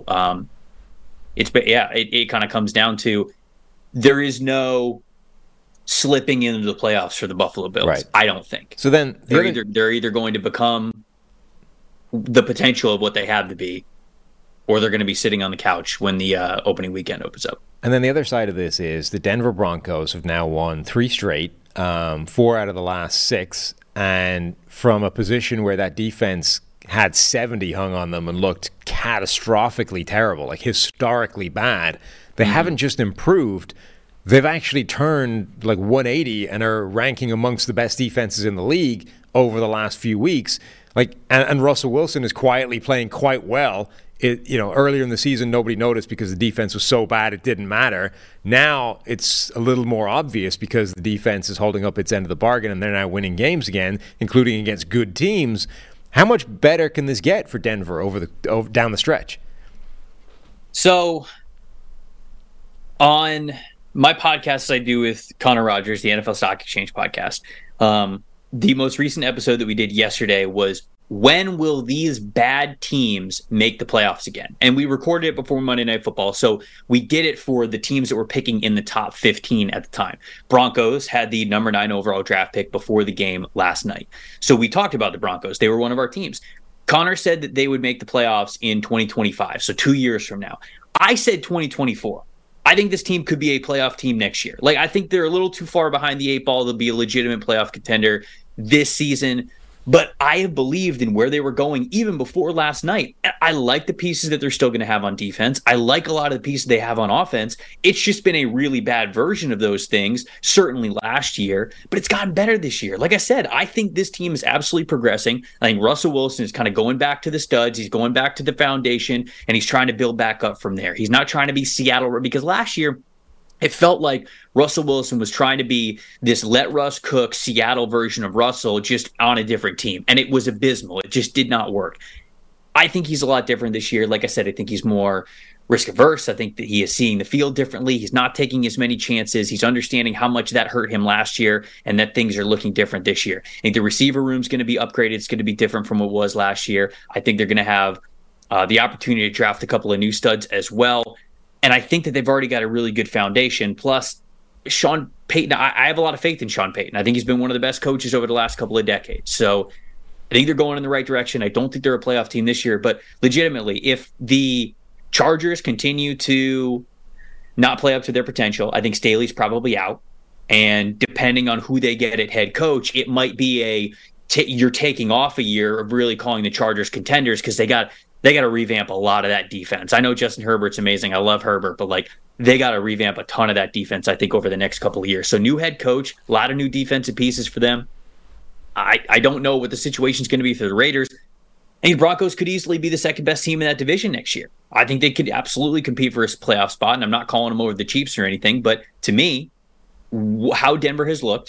it kind of comes down to, there is no slipping into the playoffs for the Buffalo Bills, right? I don't think. So then they're either going to become the potential of what they have to be, or they're going to be sitting on the couch when the opening weekend opens up. And then the other side of this is the Denver Broncos have now won 3 straight, 4 out of the last 6, and from a position where that defense had 70 hung on them and looked catastrophically terrible, like historically bad, they haven't just improved. They've actually turned like 180 and are ranking amongst the best defenses in the league over the last few weeks. Like, and Russell Wilson is quietly playing quite well. Earlier in the season, nobody noticed because the defense was so bad it didn't matter. Now it's a little more obvious because the defense is holding up its end of the bargain and they're now winning games again, including against good teams. How much better can this get for Denver down the stretch? So, on my podcast I do with Connor Rogers, the NFL Stock Exchange podcast, the most recent episode that we did yesterday was, when will these bad teams make the playoffs again? And we recorded it before Monday Night Football, so we did it for the teams that were picking in the top 15 at the time. Broncos had the number 9 overall draft pick before the game last night. So we talked about the Broncos. They were one of our teams. Connor said that they would make the playoffs in 2025, so 2 years from now. I said 2024. I think this team could be a playoff team next year. Like, I think they're a little too far behind the 8 ball to be a legitimate playoff contender this season. But I have believed in where they were going even before last night. I like the pieces that they're still going to have on defense. I like a lot of the pieces they have on offense. It's just been a really bad version of those things, certainly last year, but it's gotten better this year. Like I said, I think this team is absolutely progressing. I think Russell Wilson is kind of going back to the studs. He's going back to the foundation, and he's trying to build back up from there. He's not trying to be Seattle, because last year, it felt like Russell Wilson was trying to be this let Russ cook Seattle version of Russell, just on a different team. And it was abysmal. It just did not work. I think he's a lot different this year. Like I said, I think he's more risk averse. I think that he is seeing the field differently. He's not taking as many chances. He's understanding how much that hurt him last year and that things are looking different this year. I think the receiver room is going to be upgraded. It's going to be different from what it was last year. I think they're going to have the opportunity to draft a couple of new studs as well. And I think that they've already got a really good foundation. Plus, Sean Payton, I have a lot of faith in Sean Payton. I think he's been one of the best coaches over the last couple of decades. So I think they're going in the right direction. I don't think they're a playoff team this year. But legitimately, if the Chargers continue to not play up to their potential, I think Staley's probably out. And depending on who they get at head coach, it might be you're taking off a year of really calling the Chargers contenders because they got to revamp a lot of that defense. I know Justin Herbert's amazing. I love Herbert, but they got to revamp a ton of that defense, I think, over the next couple of years. So new head coach, a lot of new defensive pieces for them. I don't know what the situation's going to be for the Raiders. I think the Broncos could easily be the second best team in that division next year. I think they could absolutely compete for a playoff spot, and I'm not calling them over the Chiefs or anything, but to me, how Denver has looked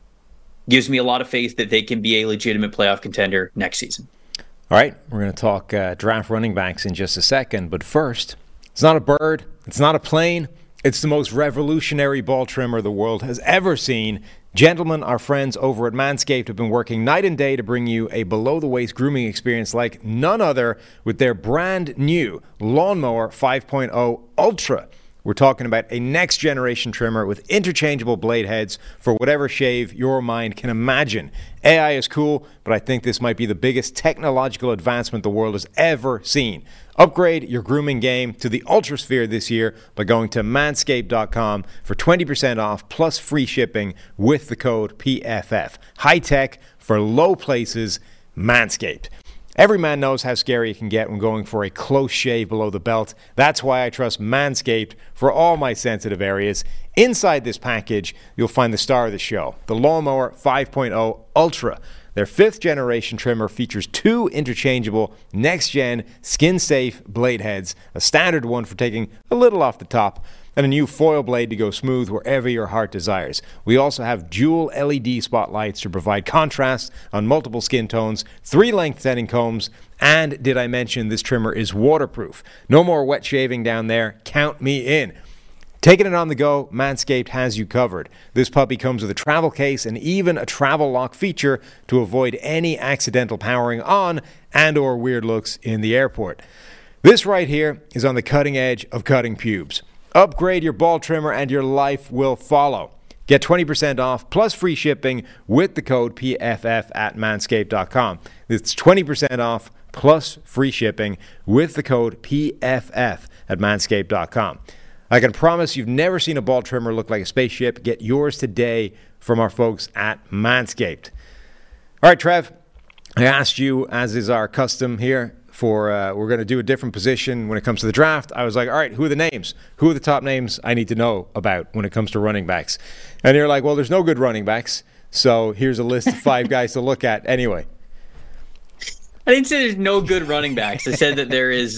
gives me a lot of faith that they can be a legitimate playoff contender next season. All right, we're going to talk draft running backs in just a second, but first, it's not a bird, it's not a plane, it's the most revolutionary ball trimmer the world has ever seen. Gentlemen, our friends over at Manscaped have been working night and day to bring you a below-the-waist grooming experience like none other with their brand new Lawnmower 5.0 Ultra. We're talking about a next-generation trimmer with interchangeable blade heads for whatever shave your mind can imagine. AI is cool, but I think this might be the biggest technological advancement the world has ever seen. Upgrade your grooming game to the Ultrasphere this year by going to manscaped.com for 20% off plus free shipping with the code PFF. High tech for low places, Manscaped. Every man knows how scary it can get when going for a close shave below the belt. That's why I trust Manscaped for all my sensitive areas. Inside this package, you'll find the star of the show, the Lawnmower 5.0 Ultra. Their 5th generation trimmer features 2 interchangeable next-gen skin-safe blade heads, a standard one for taking a little off the top, and a new foil blade to go smooth wherever your heart desires. We also have dual LED spotlights to provide contrast on multiple skin tones, 3 length-setting combs, and did I mention this trimmer is waterproof? No more wet shaving down there. Count me in. Taking it on the go, Manscaped has you covered. This puppy comes with a travel case and even a travel lock feature to avoid any accidental powering on and or weird looks in the airport. This right here is on the cutting edge of cutting pubes. Upgrade your ball trimmer and your life will follow. Get 20% off plus free shipping with the code PFF at manscaped.com. It's 20% off plus free shipping with the code PFF at manscaped.com. I can promise you've never seen a ball trimmer look like a spaceship. Get yours today from our folks at Manscaped. All right, Trev, I asked you, as is our custom here, we're going to do a different position when it comes to the draft. I was like, all right, who are the names? Who are the top names I need to know about when it comes to running backs? And you're like, well, there's no good running backs, so here's a list of 5 guys to look at anyway. I didn't say there's no good running backs. I said that there is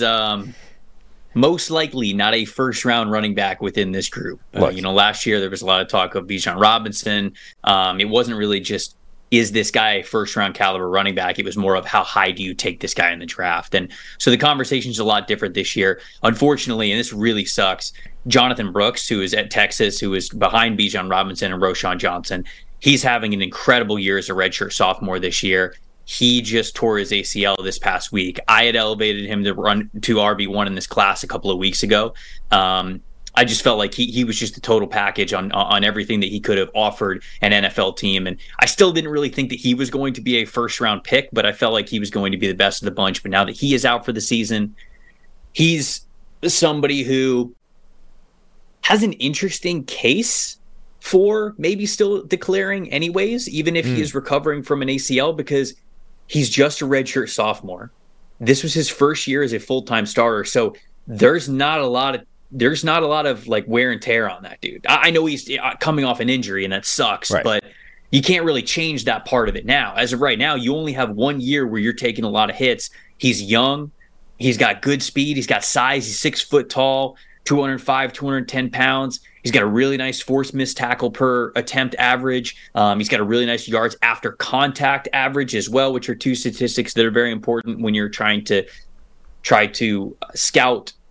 most likely not a first-round running back within this group. Last year there was a lot of talk of Bijan Robinson. It wasn't really just, is this guy a first-round caliber running back? It was more of how high do you take this guy in the draft? And so the conversation's a lot different this year. Unfortunately, and this really sucks, Jonathan Brooks, who is at Texas, who is behind Bijan Robinson and Roschon Johnson, he's having an incredible year as a redshirt sophomore this year. He just tore his ACL this past week. I had elevated him to run to RB1 in this class a couple of weeks ago. I just felt like he was just a total package on everything that he could have offered an NFL team. And I still didn't really think that he was going to be a first-round pick, but I felt like he was going to be the best of the bunch. But now that he is out for the season, he's somebody who has an interesting case for maybe still declaring anyways, even if he is recovering from an ACL, because he's just a redshirt sophomore. This was his first year as a full-time starter, so there's not a lot of like wear and tear on that dude. I know he's coming off an injury, and that sucks, right, but you can't really change that part of it now. As of right now, you only have 1 year where you're taking a lot of hits. He's young. He's got good speed. He's got size. He's 6 foot tall, 205, 210 pounds. He's got a really nice force missed tackle per attempt average. He's got a really nice yards after contact average as well, which are 2 statistics that are very important when you're trying to scout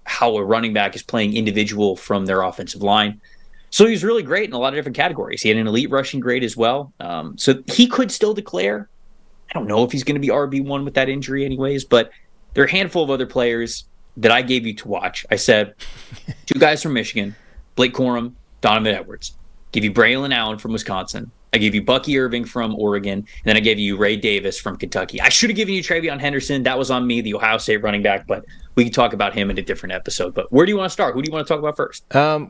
how a running back is playing individual from their offensive line. So he was really great in a lot of different categories. He had an elite rushing grade as well. So he could still declare. I don't know if he's going to be RB1 with that injury anyways, but there are a handful of other players that I gave you to watch. I said 2 guys from Michigan, Blake Corum, Donovan Edwards. Give you Braylon Allen from Wisconsin. I gave you Bucky Irving from Oregon, and then I gave you Ray Davis from Kentucky. I should have given you TreVeyon Henderson. That was on me, the Ohio State running back, but we can talk about him in a different episode. But where do you want to start? Who do you want to talk about first?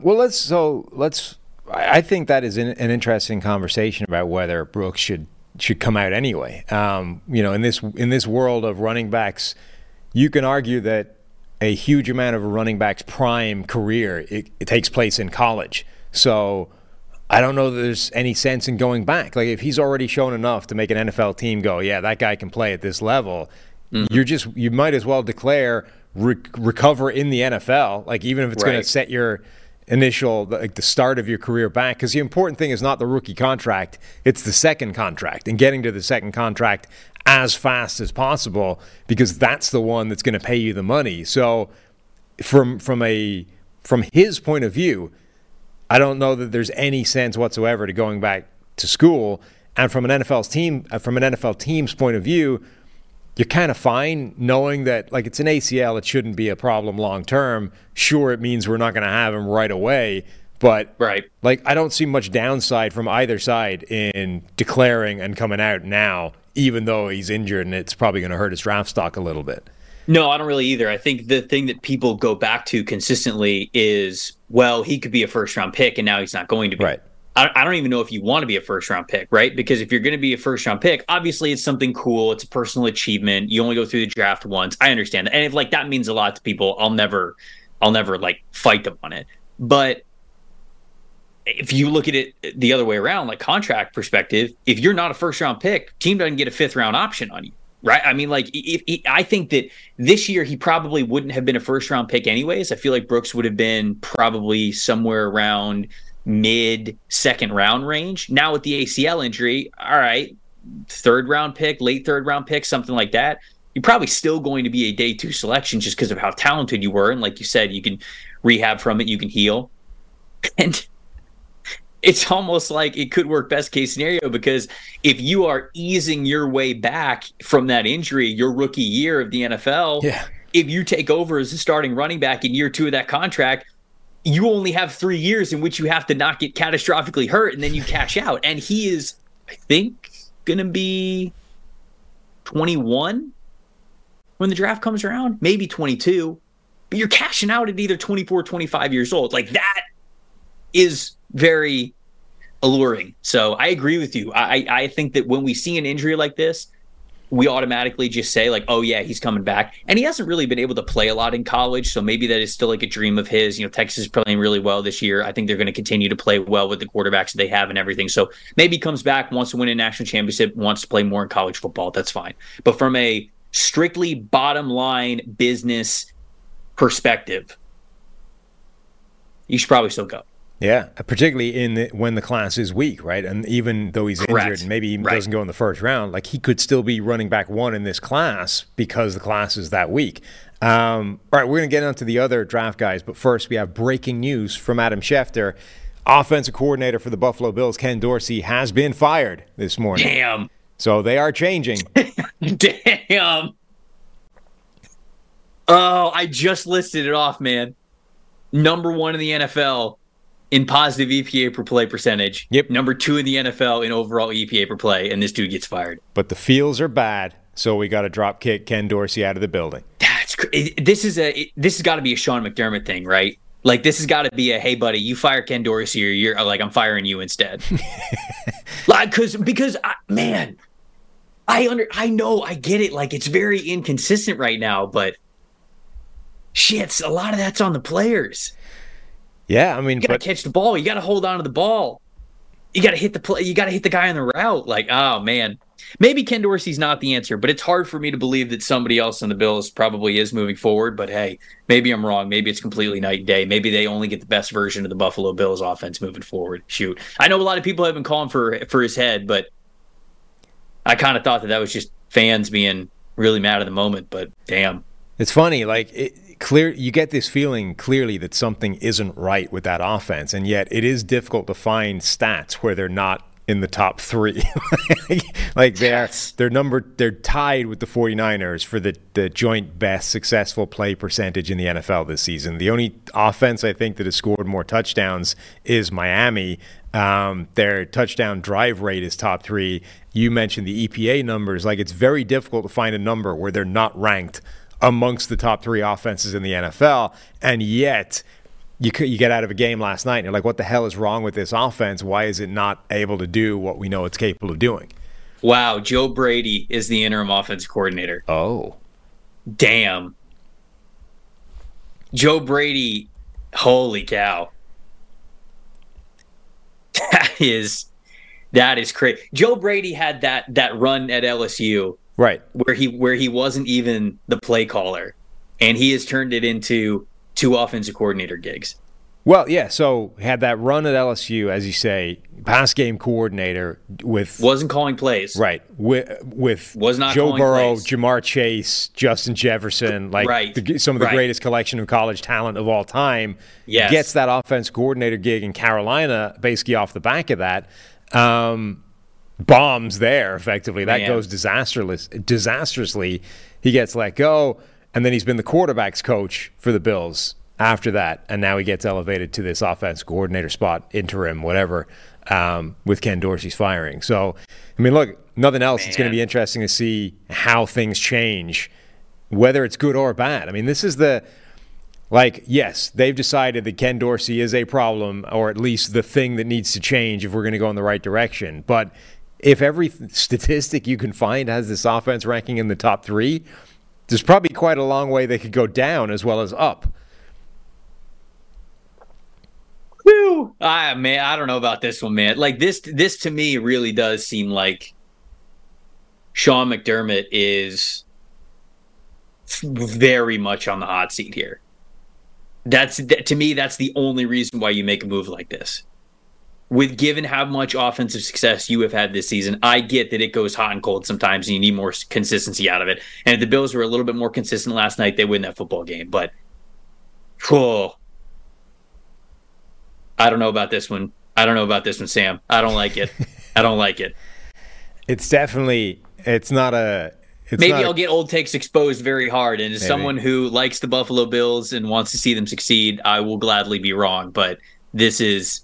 I think that is an interesting conversation about whether Brooks should come out anyway. In this world of running backs, you can argue that a huge amount of a running back's prime career it takes place in college. So I don't know that there's any sense in going back. Like, if he's already shown enough to make an NFL team go, yeah, that guy can play at this level, you might as well declare recover in the NFL. Like, even if it's going to set your initial, like, the start of your career back, because the important thing is not the rookie contract, it's the second contract and getting to the second contract as fast as possible, because that's the one that's going to pay you the money. So from his point of view, I don't know that there's any sense whatsoever to going back to school. And from an NFL team's point of view, you're kind of fine knowing that, like, it's an ACL, it shouldn't be a problem long term. Sure, it means we're not going to have him right away, but like, I don't see much downside from either side in declaring and coming out now, even though he's injured and it's probably going to hurt his draft stock a little bit. No, I don't really either. I think the thing that people go back to consistently is, well, he could be a first-round pick, and now he's not going to be. Right. I don't even know if you want to be a first-round pick, right? Because if you're going to be a first-round pick, obviously it's something cool. It's a personal achievement. You only go through the draft once. I understand that. And if, like, that means a lot to people, I'll never like, fight them on it. But if you look at it the other way around, like, contract perspective, if you're not a first-round pick, team doesn't get a fifth-round option on you. Right. I mean, like, I think that this year he probably wouldn't have been a first round pick anyways. I feel like Brooks would have been probably somewhere around mid second round range. Now with the ACL injury, all right, third round pick, late third round pick, something like that. You're probably still going to be a day 2 selection just because of how talented you were. And like you said, you can rehab from it, you can heal. And it's almost like it could work best case scenario, because if you are easing your way back from that injury, your rookie year of the NFL, if you take over as a starting running back in year 2 of that contract, you only have 3 years in which you have to not get catastrophically hurt, and then you cash out. And he is, I think, going to be 21 when the draft comes around, maybe 22, but you're cashing out at either 24, 25 years old. Like, that is very alluring. So I agree with you. I think that when we see an injury like this, we automatically just say, like, oh yeah, he's coming back. And he hasn't really been able to play a lot in college, so maybe that is still like a dream of his. You know, Texas is playing really well this year. I think they're going to continue to play well with the quarterbacks that they have and everything. So maybe he comes back, wants to win a national championship, wants to play more in college football. That's fine. But from a strictly bottom line business perspective, you should probably still go. Yeah, particularly when the class is weak, right? And even though he's injured and maybe he doesn't go in the first round, like, he could still be running back 1 in this class because the class is that weak. All right, we're going to get onto the other draft guys, but first we have breaking news from Adam Schefter. Offensive coordinator for the Buffalo Bills, Ken Dorsey, has been fired this morning. Damn. So they are changing. Damn. Oh, I just listed it off, man. Number 1 in the NFL in positive EPA per play percentage. Yep. Number 2 in the NFL in overall EPA per play, and this dude gets fired. But the feels are bad, so we got to drop kick Ken Dorsey out of the building. This has got to be a Sean McDermott thing, right? Like, this has got to be a, hey buddy, you fire Ken Dorsey, or you're like, I'm firing you instead. Like, because man, I know, I get it. Like, it's very inconsistent right now, but shit, a lot of that's on the players. Yeah, I mean, you got to catch the ball. You got to hold on to the ball. You got to hit the play. You got to hit the guy on the route. Like, oh man, maybe Ken Dorsey's not the answer, but it's hard for me to believe that somebody else in the Bills probably is moving forward. But hey, maybe I'm wrong. Maybe it's completely night and day. Maybe they only get the best version of the Buffalo Bills offense moving forward. Shoot, I know a lot of people have been calling for his head, but I kind of thought that was just fans being really mad at the moment. But damn. It's funny, like, you get this feeling clearly that something isn't right with that offense, and yet it is difficult to find stats where they're not in the top 3. Like they're tied with the 49ers for the joint best successful play percentage in the NFL this season. The only offense I think that has scored more touchdowns is Miami. Their touchdown drive rate is top 3. You mentioned the EPA numbers. Like, it's very difficult to find a number where they're not ranked amongst the top 3 offenses in the NFL, and yet you get out of a game last night and you're like, what the hell is wrong with this offense? Why is it not able to do what we know it's capable of doing? Wow, Joe Brady is the interim offensive coordinator. Oh. Damn. Joe Brady, holy cow. That is crazy. Joe Brady had that run at LSU. Right. Where he wasn't even the play caller, and he has turned it into 2 offensive coordinator gigs. Well, yeah, so had that run at LSU, as you say, pass game coordinator wasn't calling plays. Right. With was not Joe Burrow, plays. Jamar Chase, Justin Jefferson, like some of the greatest collection of college talent of all time. Yes. Gets that offense coordinator gig in Carolina basically off the back of that. Bombs there, effectively. That goes disastrously. He gets let go, and then he's been the quarterback's coach for the Bills after that, and now he gets elevated to this offense coordinator spot, interim, whatever, with Ken Dorsey's firing. So, I mean, look, nothing else. It's going to be interesting to see how things change, whether it's good or bad. I mean, this is yes, they've decided that Ken Dorsey is a problem, or at least the thing that needs to change if we're going to go in the right direction. But if every statistic you can find has this offense ranking in the top 3, there's probably quite a long way they could go down as well as up. Woo! Man, I don't know about this one, man. Like this to me really does seem like Sean McDermott is very much on the hot seat here. To me, that's the only reason why you make a move like this. Given how much offensive success you have had this season, I get that it goes hot and cold sometimes and you need more consistency out of it. And if the Bills were a little bit more consistent last night, they win that football game. But, I don't know about this one. Sam. I don't like it. It's definitely, I'll get old takes exposed very hard. And as someone who likes the Buffalo Bills and wants to see them succeed, I will gladly be wrong. But this is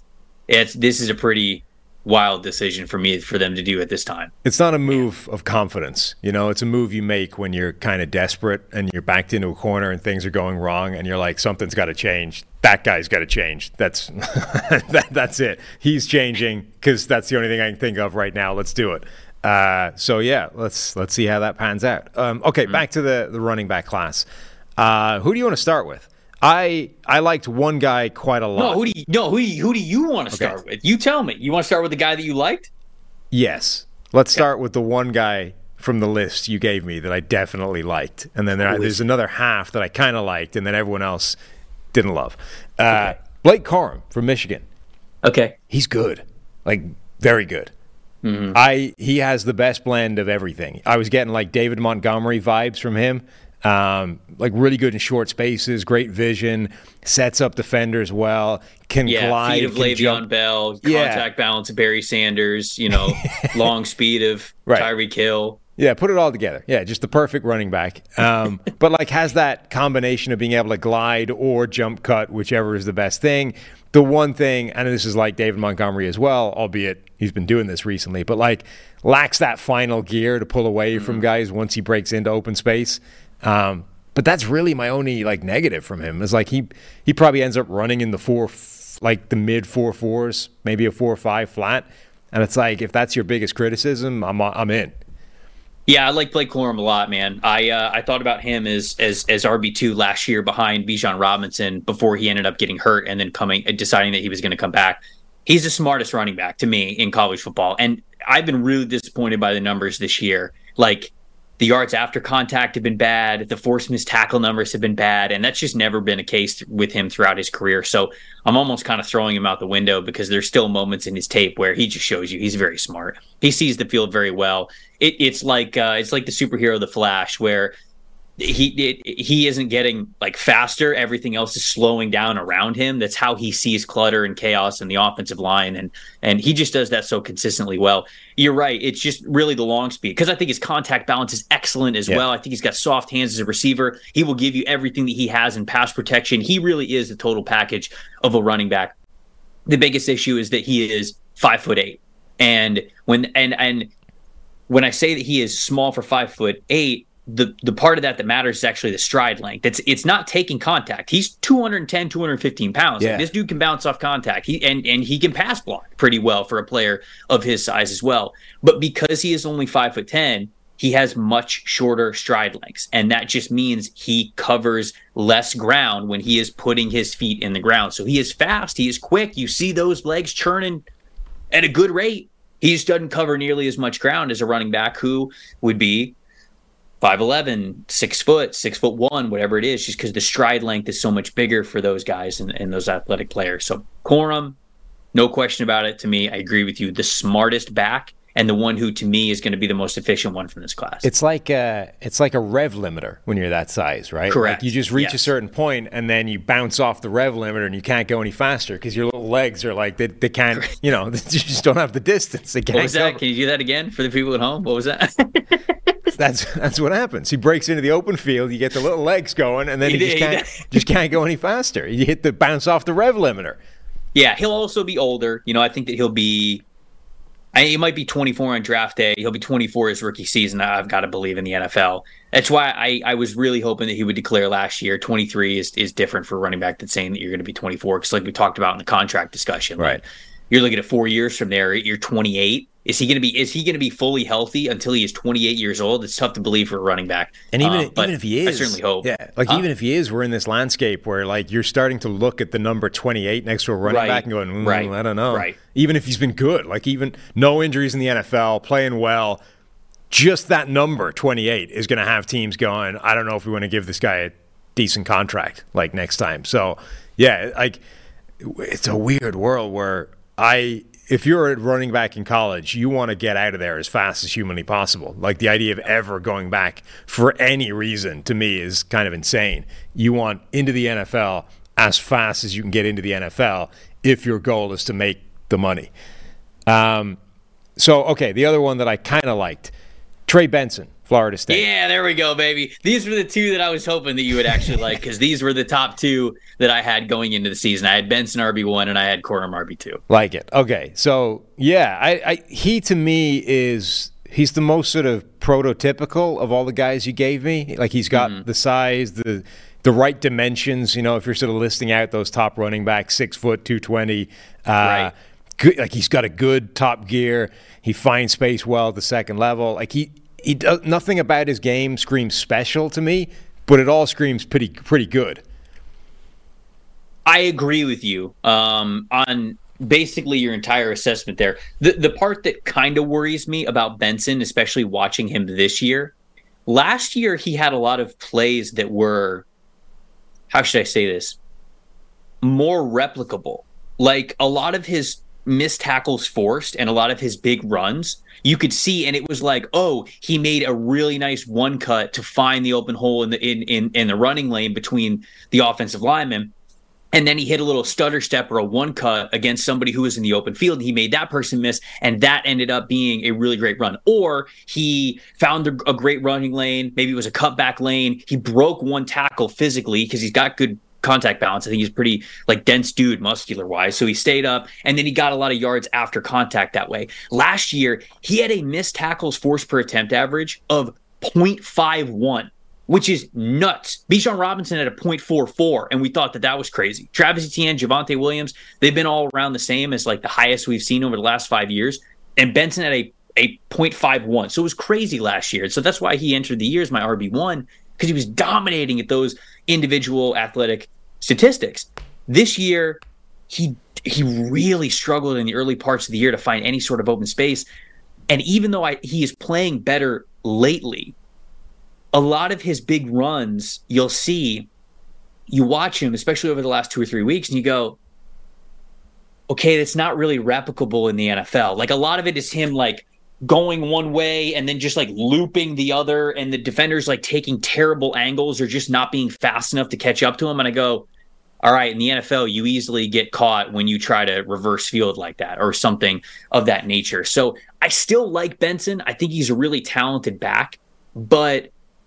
a pretty wild decision for them to do at this time. It's not a move of confidence. It's a move you make when you're kind of desperate and you're backed into a corner and things are going wrong and you're like, something's got to change. That guy's got to change. That's that's it. He's changing because that's the only thing I can think of right now. Let's do it. So yeah, let's see how that pans out. Okay, back to the running back class. Who do you want to start with? I liked one guy quite a lot. Who do you want to start with? You tell me. You want to start with the guy that you liked? Yes. Let's start with the one guy from the list you gave me that I definitely liked. And then there's another half that I kind of liked, and then everyone else didn't love. Blake Corum from Michigan. Okay. He's good. Like, very good. Mm-hmm. He has the best blend of everything. I was getting like David Montgomery vibes from him. Like really good in short spaces, great vision, sets up defenders well, can glide, feet of Le'Veon Bell, contact balance of Barry Sanders, long speed of Tyreek Hill. Yeah, put it all together. Yeah, just the perfect running back. But like has that combination of being able to glide or jump cut, whichever is the best thing. The one thing, and this is like David Montgomery as well, albeit he's been doing this recently, but like lacks that final gear to pull away from guys once he breaks into open space. But that's really my only like negative from him. Is like he probably ends up running in the the mid 4.4s, maybe a 4.5 flat, and it's like if that's your biggest criticism, I'm in. Yeah, I like Blake Corum a lot, man. I thought about him as RB2 last year behind Bijan Robinson before he ended up getting hurt and then deciding that he was going to come back. He's the smartest running back to me in college football, and I've been really disappointed by the numbers this year. Like, the yards after contact have been bad. The forced missed tackle numbers have been bad. And that's just never been a case with him throughout his career. So I'm almost kind of throwing him out the window because there's still moments in his tape where he just shows you he's very smart. He sees the field very well. It's like the superhero The Flash, where he isn't getting like faster. Everything else is slowing down around him. That's how he sees clutter and chaos in the offensive line, and he just does that so consistently well. You're right. It's just really the long speed, because I think his contact balance is excellent as well. I think he's got soft hands as a receiver. He will give you everything that he has in pass protection. He really is the total package of a running back. The biggest issue is that he is 5'8", and when I say that he is small for 5'8", the part of that matters is actually the stride length. It's not taking contact. He's 210, 215 pounds. Yeah. Like, this dude can bounce off contact. He can pass block pretty well for a player of his size as well. But because he is only 5'10", he has much shorter stride lengths. And that just means he covers less ground when he is putting his feet in the ground. So he is fast. He is quick. You see those legs churning at a good rate. He just doesn't cover nearly as much ground as a running back who would be 5'11", 6 foot, 6'1", whatever it is, just because the stride length is so much bigger for those guys and those athletic players. So Corum, no question about it. To me, I agree with you. The smartest back, and the one who, to me, is going to be the most efficient one from this class. It's like a rev limiter when you're that size, right? Correct. Like you just reach a certain point, and then you bounce off the rev limiter, and you can't go any faster because your little legs are like they can't. You know, they just don't have the distance. They can't. What was that? Can you do that again for the people at home? What was that? That's what happens. He breaks into the open field. You get the little legs going, and then he just can't go any faster. You hit the bounce off the rev limiter. Yeah, he'll also be older. You know, I think that he might be 24 on draft day. He'll be 24 his rookie season. I've got to believe in the NFL. That's why I was really hoping that he would declare last year. 23 is different for a running back than saying that you're going to be 24, because like we talked about in the contract discussion, right? Like, you're looking at 4 years from there. You're 28. Is he going to be fully healthy until he is 28 years old? It's tough to believe for a running back. And even if he is, I certainly hope. Yeah, even if he is, we're in this landscape where like you're starting to look at the number 28 next to a running back and going, I don't know. Right. Even if he's been good, like even no injuries in the NFL, playing well, just that number 28 is going to have teams going, I don't know if we want to give this guy a decent contract like next time. So yeah, like it's a weird world where if you're a running back in college, you want to get out of there as fast as humanly possible. Like the idea of ever going back for any reason, to me, is kind of insane. You want into the NFL as fast as you can get into the NFL if your goal is to make the money. The other one that I kind of liked, Trey Benson, Florida State. Yeah, there we go, baby. These were the two that I was hoping that you would actually like, because these were the top two that I had going into the season. I had Benson RB1 and I had Corum RB2. Like it. Okay. So, yeah, he to me he's the most sort of prototypical of all the guys you gave me. Like he's got the size, the right dimensions, you know, if you're sort of listing out those top running backs, 6 foot, 220. Right. Good, like he's got a good top gear. He finds space well at the second level. Like he does, nothing about his game screams special to me, but it all screams pretty good. I agree with you on basically your entire assessment there. The part that kind of worries me about Benson, especially watching him this year, last year he had a lot of plays that were, how should I say this, more replicable. Like a lot of his missed tackles forced and a lot of his big runs, you could see, and it was like, oh, he made a really nice one cut to find the open hole in the running lane between the offensive linemen. And then he hit a little stutter step or a one cut against somebody who was in the open field. And he made that person miss, and that ended up being a really great run. Or he found a great running lane. Maybe it was a cutback lane. He broke one tackle physically because he's got good contact balance. I think he's pretty like dense dude muscular wise. So he stayed up, and then he got a lot of yards after contact that way. Last year, he had a missed tackles force per attempt average of 0.51. Which is nuts. Bijan Robinson had a 0.44, and we thought that was crazy. Travis Etienne, Javonte Williams, they've been all around the same as like the highest we've seen over the last 5 years. And Benson had a 0.51. So it was crazy last year. So that's why he entered the year as my RB1, because he was dominating at those individual athletic statistics. This year, he really struggled in the early parts of the year to find any sort of open space. And even though he is playing better lately, a lot of his big runs, you'll see, you watch him, especially over the last 2 or 3 weeks, and you go, okay, that's not really replicable in the NFL. Like a lot of it is him like going one way and then just like looping the other, and the defender's like taking terrible angles or just not being fast enough to catch up to him. And I go, all right, in the NFL, you easily get caught when you try to reverse field like that or something of that nature. So I still like Benson. I think he's a really talented back, but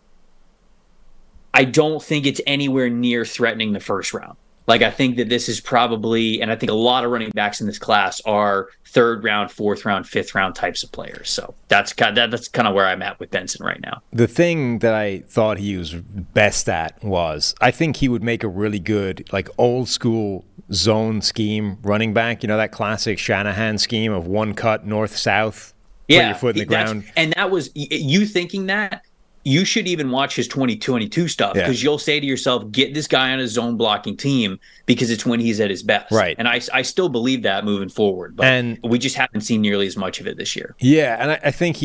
I don't think it's anywhere near threatening the first round. Like, I think that this is probably, and I think a lot of running backs in this class are third round, fourth round, fifth round types of players. So that's kind of where I'm at with Benson right now. The thing that I thought he was best at was, I think he would make a really good, like, old school zone scheme running back. You know, that classic Shanahan scheme of one cut north-south, put your foot in the ground. And that was, you thinking that, you should even watch his 2022 stuff, because you'll say to yourself, get this guy on a zone blocking team, because it's when he's at his best. Right. And I still believe that moving forward, but we just haven't seen nearly as much of it this year. Yeah, and I think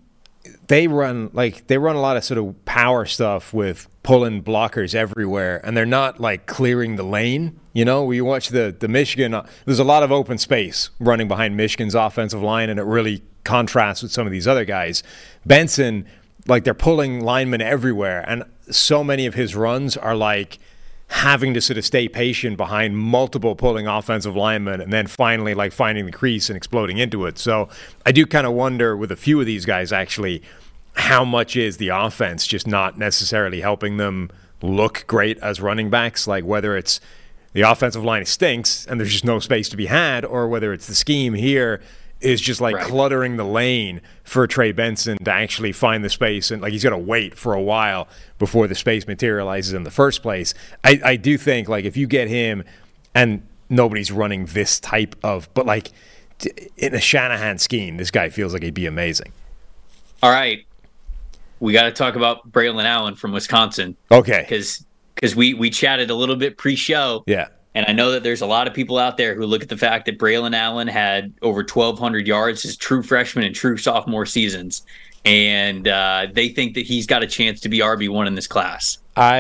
they run a lot of sort of power stuff with pulling blockers everywhere, and they're not like clearing the lane. You know, we watch the Michigan, there's a lot of open space running behind Michigan's offensive line, and it really contrasts with some of these other guys. Benson, like, they're pulling linemen everywhere, and so many of his runs are like having to sort of stay patient behind multiple pulling offensive linemen and then finally like finding the crease and exploding into it. So I do kind of wonder with a few of these guys actually how much is the offense just not necessarily helping them look great as running backs, like whether it's the offensive line stinks and there's just no space to be had, or whether it's the scheme here is just like cluttering the lane for Trey Benson to actually find the space, and like he's got to wait for a while before the space materializes in the first place. I do think like if you get him, and nobody's running this type of, but like in a Shanahan scheme, this guy feels like he'd be amazing. All right, we got to talk about Braylon Allen from Wisconsin. Okay, because we chatted a little bit pre-show. Yeah. And I know that there's a lot of people out there who look at the fact that Braylon Allen had over 1,200 yards his true freshman and true sophomore seasons, and they think that he's got a chance to be RB1 in this class.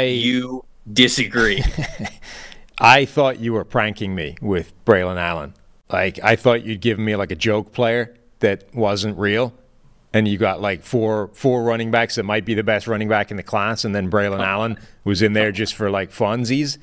You disagree. I thought you were pranking me with Braylon Allen. Like, I thought you'd give me like a joke player that wasn't real, and you got like four running backs that might be the best running back in the class, and then Braylon Allen was in there just for like funsies.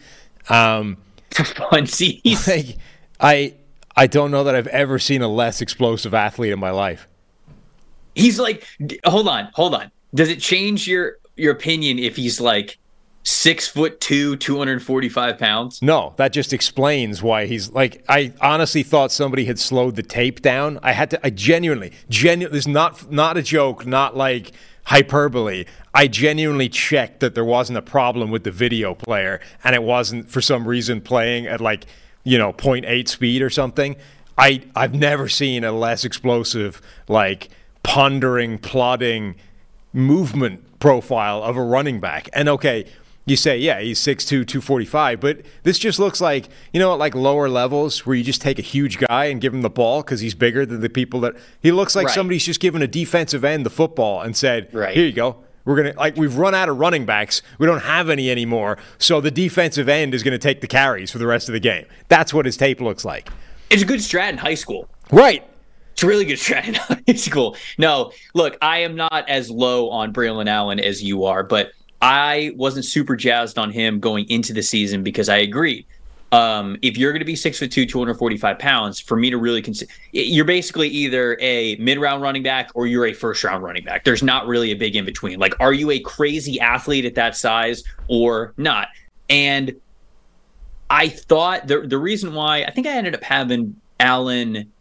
Funsies. Like, I don't know that I've ever seen a less explosive athlete in my life. He's like, hold on. Does it change your opinion if he's like 6'2", 245 pounds? No, that just explains why he's like. I honestly thought somebody had slowed the tape down. I genuinely. This is not a joke, not like hyperbole. I genuinely checked that there wasn't a problem with the video player, and it wasn't for some reason playing at like, 0.8 speed or something. I've never seen a less explosive, like pondering, plodding movement profile of a running back. And okay, you say, yeah, he's 6'2", 245, but this just looks like, like lower levels where you just take a huge guy and give him the ball because he's bigger than the people that he looks like. Somebody's just given a defensive end the football and said, here you go. We're going to, like, we've run out of running backs. We don't have any anymore. So the defensive end is going to take the carries for the rest of the game. That's what his tape looks like. It's a good strat in high school. Right. It's a really good strat in high school. No, look, I am not as low on Braylon Allen as you are, but I wasn't super jazzed on him going into the season because I agree. If you're going to be 6'2", 245 pounds, for me to really consider, you're basically either a mid-round running back or you're a first-round running back. There's not really a big in between. Like, are you a crazy athlete at that size or not? And I thought the reason why I think I ended up having Allen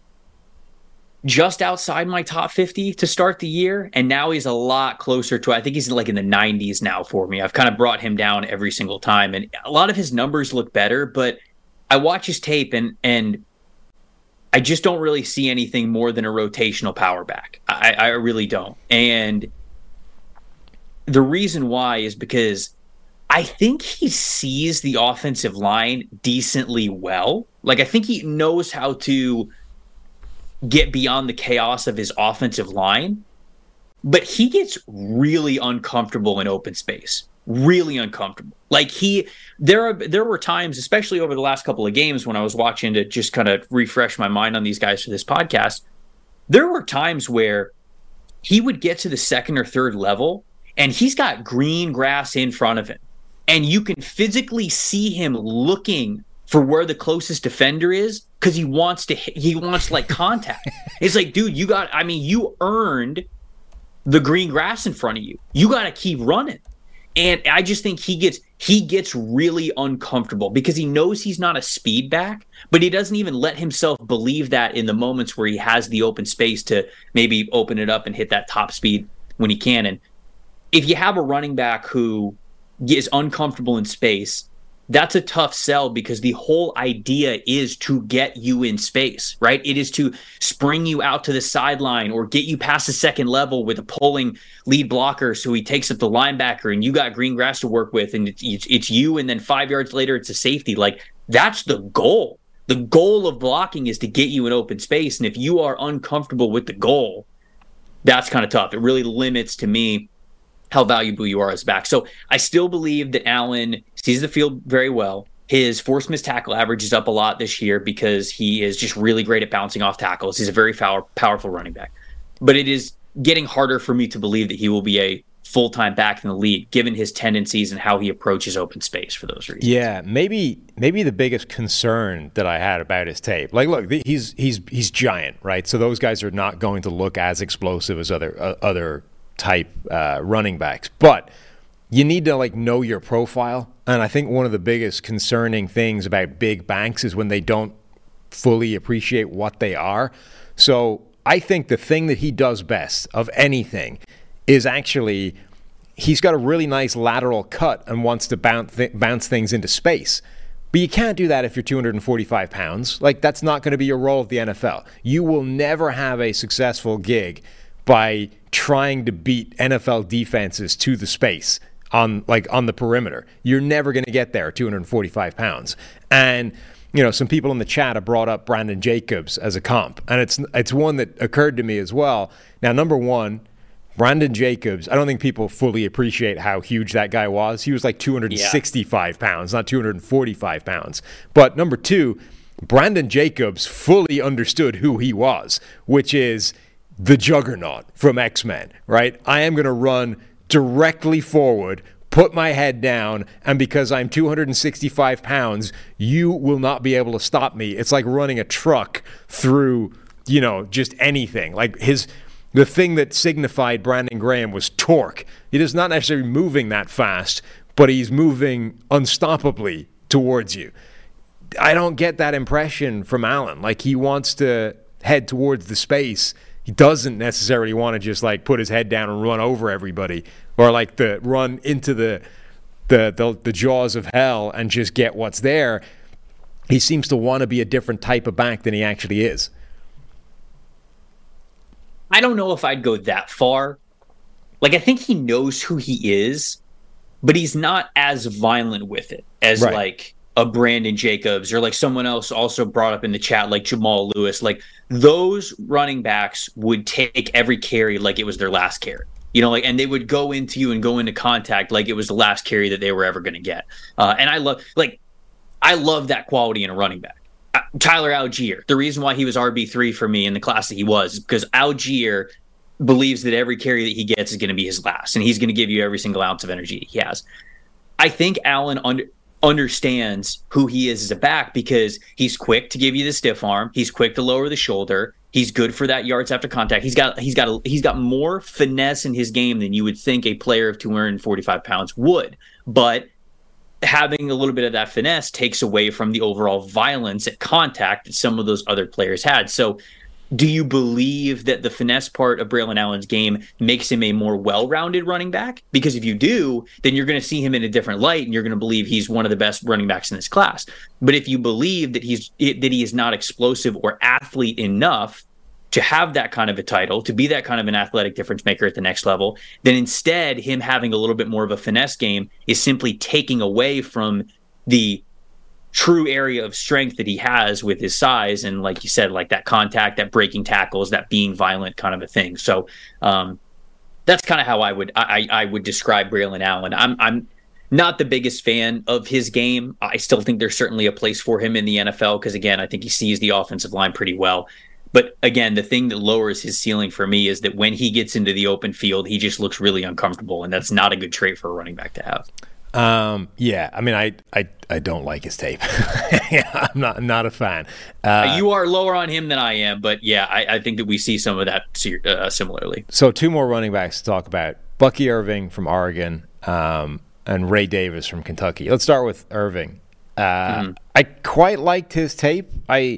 just outside my top 50 to start the year, and now he's a lot closer to, I think he's like in the 90s now for me. I've kind of brought him down every single time, and a lot of his numbers look better, but I watch his tape and I just don't really see anything more than a rotational power back. I really don't. And the reason why is because I think he sees the offensive line decently well. Like, I think he knows how to get beyond the chaos of his offensive line, but he gets really uncomfortable in open space. Really uncomfortable. Like, there were times, especially over the last couple of games when I was watching to just kind of refresh my mind on these guys for this podcast, there were times where he would get to the second or third level and he's got green grass in front of him. And you can physically see him looking for where the closest defender is because he wants like contact. It's like, dude, you earned the green grass in front of you. You got to keep running. And I just think he gets really uncomfortable because he knows he's not a speed back, but he doesn't even let himself believe that in the moments where he has the open space to maybe open it up and hit that top speed when he can. And if you have a running back who is uncomfortable in space, that's a tough sell because the whole idea is to get you in space, right? It is to spring you out to the sideline or get you past the second level with a pulling lead blocker so he takes up the linebacker and you got green grass to work with and it's you, and then 5 yards later it's a safety. Like, that's the goal. The goal of blocking is to get you in open space, and if you are uncomfortable with the goal, that's kind of tough. It really limits, to me, how valuable you are as a back. So I still believe that Allen sees the field very well. His forced missed tackle average is up a lot this year because he is just really great at bouncing off tackles. He's a very powerful running back. But it is getting harder for me to believe that he will be a full-time back in the league, given his tendencies and how he approaches open space for those reasons. Yeah, maybe the biggest concern that I had about his tape, like, look, he's giant, right? So those guys are not going to look as explosive as other type running backs, but you need to know your profile. And I think one of the biggest concerning things about big banks is when they don't fully appreciate what they are. So I think the thing that he does best of anything is actually he's got a really nice lateral cut and wants to bounce things into space. But you can't do that if you're 245 pounds. That's not going to be your role at the NFL. You will never have a successful gig by trying to beat NFL defenses to the space on the perimeter. You're never going to get there at 245 pounds. And some people in the chat have brought up Brandon Jacobs as a comp, and it's one that occurred to me as well. Now, number one, Brandon Jacobs, I don't think people fully appreciate how huge that guy was. He was 265 pounds, not 245 pounds. But number two, Brandon Jacobs fully understood who he was, which is the juggernaut from X-Men, right? I am going to run directly forward, put my head down, and because I'm 265 pounds, you will not be able to stop me. It's like running a truck through, just anything. The thing that signified Brandon Graham was torque. He is not necessarily moving that fast, but he's moving unstoppably towards you. I don't get that impression from Allen. He wants to head towards the space. He doesn't necessarily want to just put his head down and run over everybody, or the run into the jaws of hell and just get what's there. He seems to want to be a different type of back than he actually is. I don't know if I'd go that far. I think he knows who he is, but he's not as violent with it as a Brandon Jacobs or someone else also brought up in the chat, Jamal Lewis. Those running backs would take every carry like it was their last carry, and they would go into you and go into contact like it was the last carry that they were ever going to get. And I love that quality in a running back. Tyler Algier, the reason why he was RB3 for me in the class that he was is because Algier believes that every carry that he gets is going to be his last, and he's going to give you every single ounce of energy he has. I think Allen understands who he is as a back because he's quick to give you the stiff arm. He's quick to lower the shoulder. He's good for that yards after contact. He's got more finesse in his game than you would think a player of 245 pounds would. But having a little bit of that finesse takes away from the overall violence at contact that some of those other players had. So do you believe that the finesse part of Braylon Allen's game makes him a more well-rounded running back? Because if you do, then you're going to see him in a different light, and you're going to believe he's one of the best running backs in this class. But if you believe that he is not explosive or athlete enough to have that kind of a title, to be that kind of an athletic difference maker at the next level, then instead him having a little bit more of a finesse game is simply taking away from the true area of strength that he has with his size. And like you said, that contact, that breaking tackles, that being violent kind of a thing. So that's kind of how I would describe Braylon Allen. I'm not the biggest fan of his game. I still think there's certainly a place for him in the NFL because, again, I think he sees the offensive line pretty well. But again, the thing that lowers his ceiling for me is that when he gets into the open field, he just looks really uncomfortable, and that's not a good trait for a running back to have. Yeah, I mean, I don't like his tape. I'm not a fan. You are lower on him than I am, but yeah, I think that we see some of that similarly. So 2 more running backs to talk about: Bucky Irving from Oregon, and Ray Davis from Kentucky. Let's start with Irving. I quite liked his tape.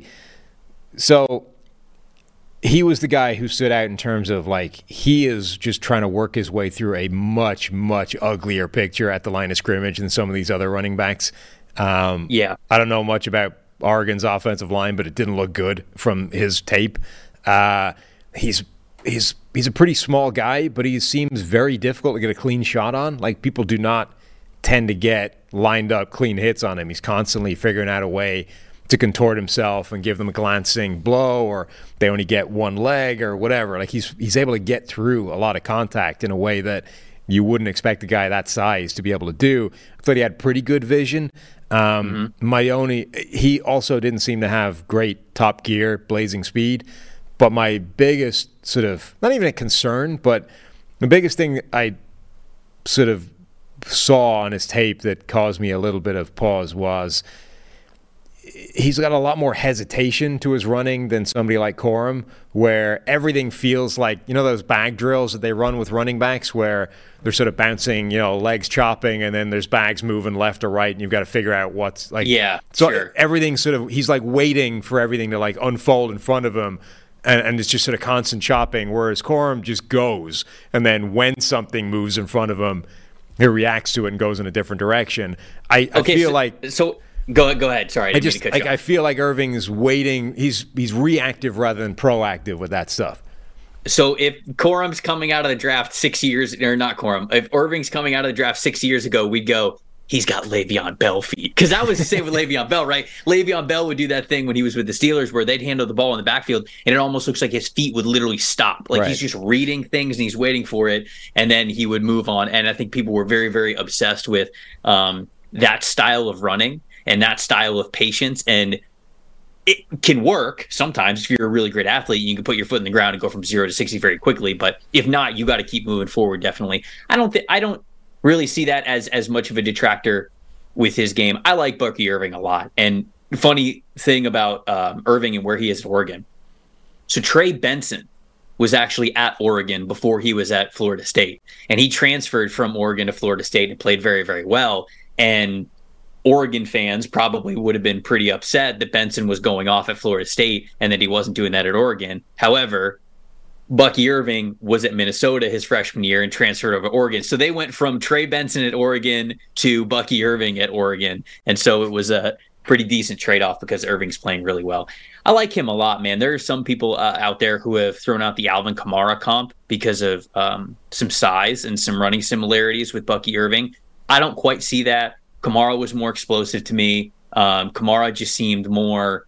He was the guy who stood out in terms of, like, he is just trying to work his way through a much, much uglier picture at the line of scrimmage than some of these other running backs. I don't know much about Oregon's offensive line, but it didn't look good from his tape. He's a pretty small guy, but he seems very difficult to get a clean shot on. Like, people do not tend to get lined up clean hits on him. He's constantly figuring out a way to contort himself and give them a glancing blow, or they only get one leg or whatever. Like, he's able to get through a lot of contact in a way that you wouldn't expect a guy that size to be able to do. I thought he had pretty good vision. He also didn't seem to have great top gear, blazing speed. But my biggest sort of, not even a concern, but the biggest thing I sort of saw on his tape that caused me a little bit of pause was he's got a lot more hesitation to his running than somebody like Corum, where everything feels like, you know, those bag drills that they run with running backs where they're sort of bouncing, you know, legs chopping, and then there's bags moving left or right, and you've got to figure out what's like. Yeah, so sure. Everything sort of, he's like waiting for everything to like unfold in front of him, and it's just sort of constant chopping, whereas Corum just goes, and then when something moves in front of him, he reacts to it and goes in a different direction. I feel like... Go ahead. Sorry, I feel like Irving is waiting. He's reactive rather than proactive with that stuff. So if Corum's coming out of the draft 6 years, or not Corum, if Irving's coming out of the draft 6 years ago, we'd go, he's got Le'Veon Bell feet. Because that was the same with Le'Veon Bell, right? Le'Veon Bell would do that thing when he was with the Steelers where they'd handle the ball in the backfield, and it almost looks like his feet would literally stop. Like, he's just reading things and he's waiting for it, and then he would move on. And I think people were very, very obsessed with that style of running and that style of patience. And it can work sometimes if you're a really great athlete. You can put your foot in the ground and go from 0 to 60 very quickly. But if not, you got to keep moving forward, definitely. I don't really see that as much of a detractor with his game. I like Bucky Irving a lot. And funny thing about Irving and where he is at Oregon. So Trey Benson was actually at Oregon before he was at Florida State. And he transferred from Oregon to Florida State and played very, very well. And Oregon fans probably would have been pretty upset that Benson was going off at Florida State and that he wasn't doing that at Oregon. However, Bucky Irving was at Minnesota his freshman year and transferred over to Oregon. So they went from Trey Benson at Oregon to Bucky Irving at Oregon. And so it was a pretty decent trade-off because Irving's playing really well. I like him a lot, man. There are some people out there who have thrown out the Alvin Kamara comp because of some size and some running similarities with Bucky Irving. I don't quite see that. Kamara was more explosive to me. Kamara just seemed more...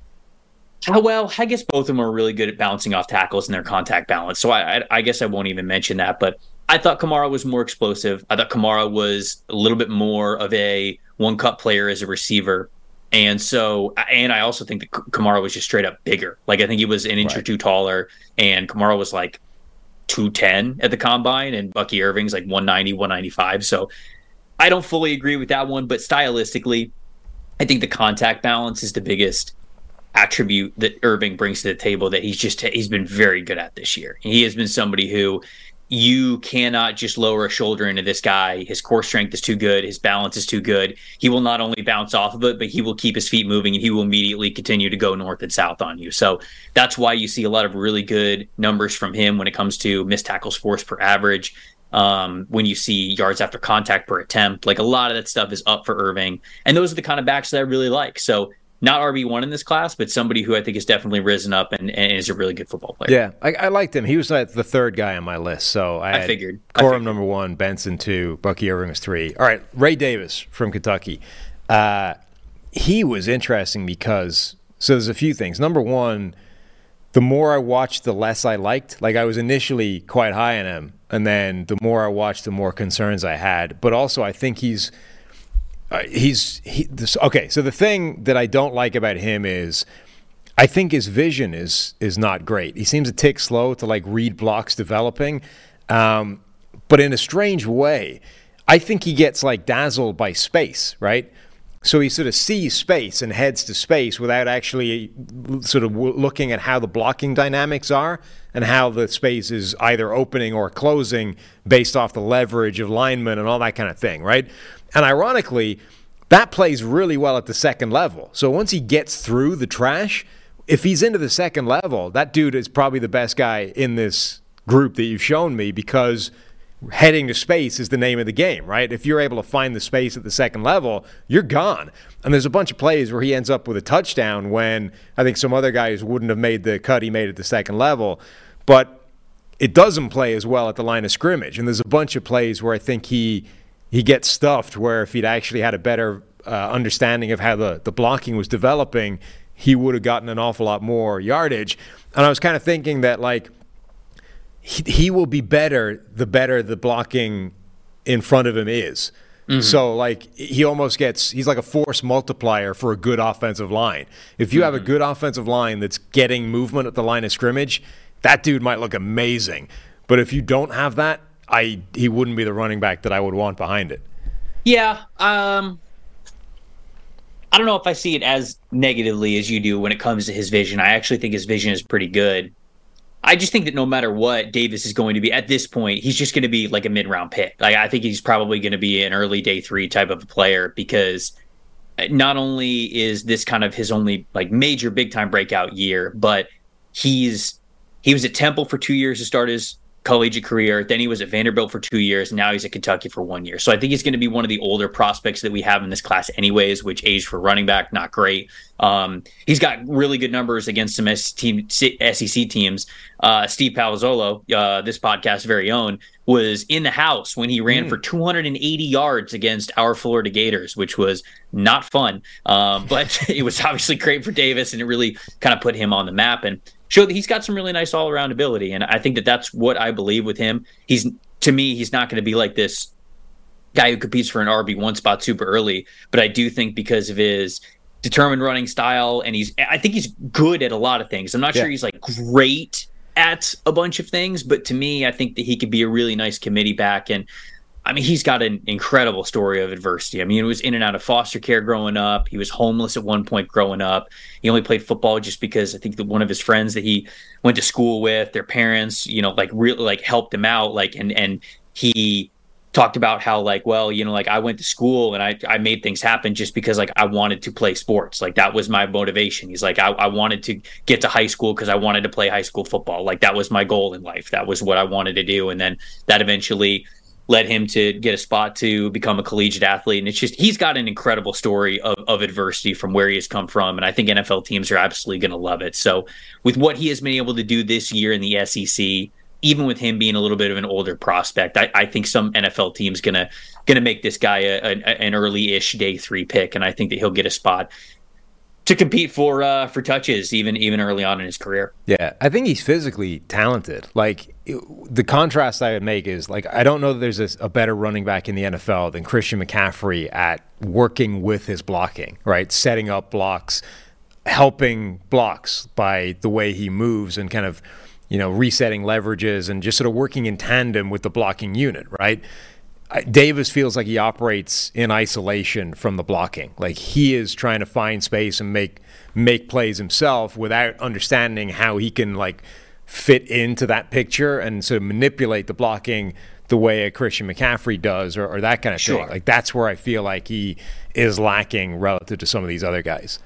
Well, I guess both of them are really good at bouncing off tackles and their contact balance. So I guess I won't even mention that. But I thought Kamara was more explosive. I thought Kamara was a little bit more of a one-cut player as a receiver. And I also think that Kamara was just straight up bigger. Like, I think he was an inch or two taller, and Kamara was like 210 at the combine, and Bucky Irving's like 190, 195. So I don't fully agree with that one, but stylistically, I think the contact balance is the biggest attribute that Irving brings to the table that he's been very good at this year. He has been somebody who you cannot just lower a shoulder into this guy. His core strength is too good. His balance is too good. He will not only bounce off of it, but he will keep his feet moving, and he will immediately continue to go north and south on you. So that's why you see a lot of really good numbers from him when it comes to missed tackles force per average. When you see yards after contact per attempt, like, a lot of that stuff is up for Irving. And those are the kind of backs that I really like. So not RB1 in this class, but somebody who I think has definitely risen up and is a really good football player. Yeah, I liked him. He was the third guy on my list. So I figured. Corum number 1, Benson 2, Bucky Irving was 3. All right, Ray Davis from Kentucky. He was interesting because, so there's a few things. Number 1, the more I watched, the less I liked. Like, I was initially quite high on him, and then the more I watched, the more concerns I had. But also, I think okay, so the thing that I don't like about him is I think his vision is not great. He seems a tick slow to like read blocks developing, but in a strange way, I think he gets like dazzled by space, right? So he sort of sees space and heads to space without actually sort of looking at how the blocking dynamics are and how the space is either opening or closing based off the leverage of linemen and all that kind of thing, right? And ironically, that plays really well at the second level. So once he gets through the trash, if he's into the second level, that dude is probably the best guy in this group that you've shown me, because heading to space is the name of the game, right? If you're able to find the space at the second level, you're gone. And there's a bunch of plays where he ends up with a touchdown when I think some other guys wouldn't have made the cut he made at the second level. But it doesn't play as well at the line of scrimmage. And there's a bunch of plays where I think he gets stuffed, where if he'd actually had a better understanding of how the blocking was developing, he would have gotten an awful lot more yardage. And I was kind of thinking that, like, he will be better the blocking in front of him is. Mm-hmm. So, like, he's like a force multiplier for a good offensive line. If you have a good offensive line that's getting movement at the line of scrimmage, that dude might look amazing. But if you don't have that, he wouldn't be the running back that I would want behind it. Yeah. I don't know if I see it as negatively as you do when it comes to his vision. I actually think his vision is pretty good. I just think that no matter what, Davis is going to be, at this point, he's just going to be like a mid-round pick. Like, I think he's probably going to be an early day 3 type of a player, because not only is this kind of his only like major big-time breakout year, but he was at Temple for 2 years to start his collegiate career. Then he was at Vanderbilt for 2 years. And now he's at Kentucky for 1 year. So I think he's going to be one of the older prospects that we have in this class anyways, which age for running back, not great. He's got really good numbers against some SEC teams. Steve Palazzolo, this podcast's very own, was in the house when he ran for 280 yards against our Florida Gators, which was not fun. But it was obviously great for Davis, and it really kind of put him on the map and showed that he's got some really nice all-around ability. And I think that that's what I believe with him. To me, he's not going to be like this guy who competes for an RB1 spot super early. But I do think because of his determined running style, and I think he's good at a lot of things. I'm not sure he's like great at a bunch of things, but to me, I think that he could be a really nice committee back. And I mean, he's got an incredible story of adversity. I mean, he was in and out of foster care growing up. He was homeless at one point growing up. He only played football just because I think that one of his friends that he went to school with, their parents, like really like helped him out. Like, and he talked about how like, well, like I went to school and I made things happen just because like I wanted to play sports. Like that was my motivation. He's like, I wanted to get to high school because I wanted to play high school football. Like that was my goal in life. That was what I wanted to do. And then that eventually led him to get a spot to become a collegiate athlete. And it's just, he's got an incredible story of adversity from where he has come from. And I think NFL teams are absolutely going to love it. So with what he has been able to do this year in the SEC, even with him being a little bit of an older prospect, I think some NFL team's gonna make this guy an early-ish day 3 pick. And I think that he'll get a spot to compete for touches even early on in his career. Yeah, I think he's physically talented. Like, the contrast I would make is, like, I don't know that there's a better running back in the NFL than Christian McCaffrey at working with his blocking, right? Setting up blocks, helping blocks by the way he moves and kind of, resetting leverages and just sort of working in tandem with the blocking unit, right? Davis feels like he operates in isolation from the blocking. Like, he is trying to find space and make plays himself without understanding how he can, like, fit into that picture and sort of manipulate the blocking the way a Christian McCaffrey does or that kind of thing. Like, that's where I feel like he is lacking relative to some of these other guys.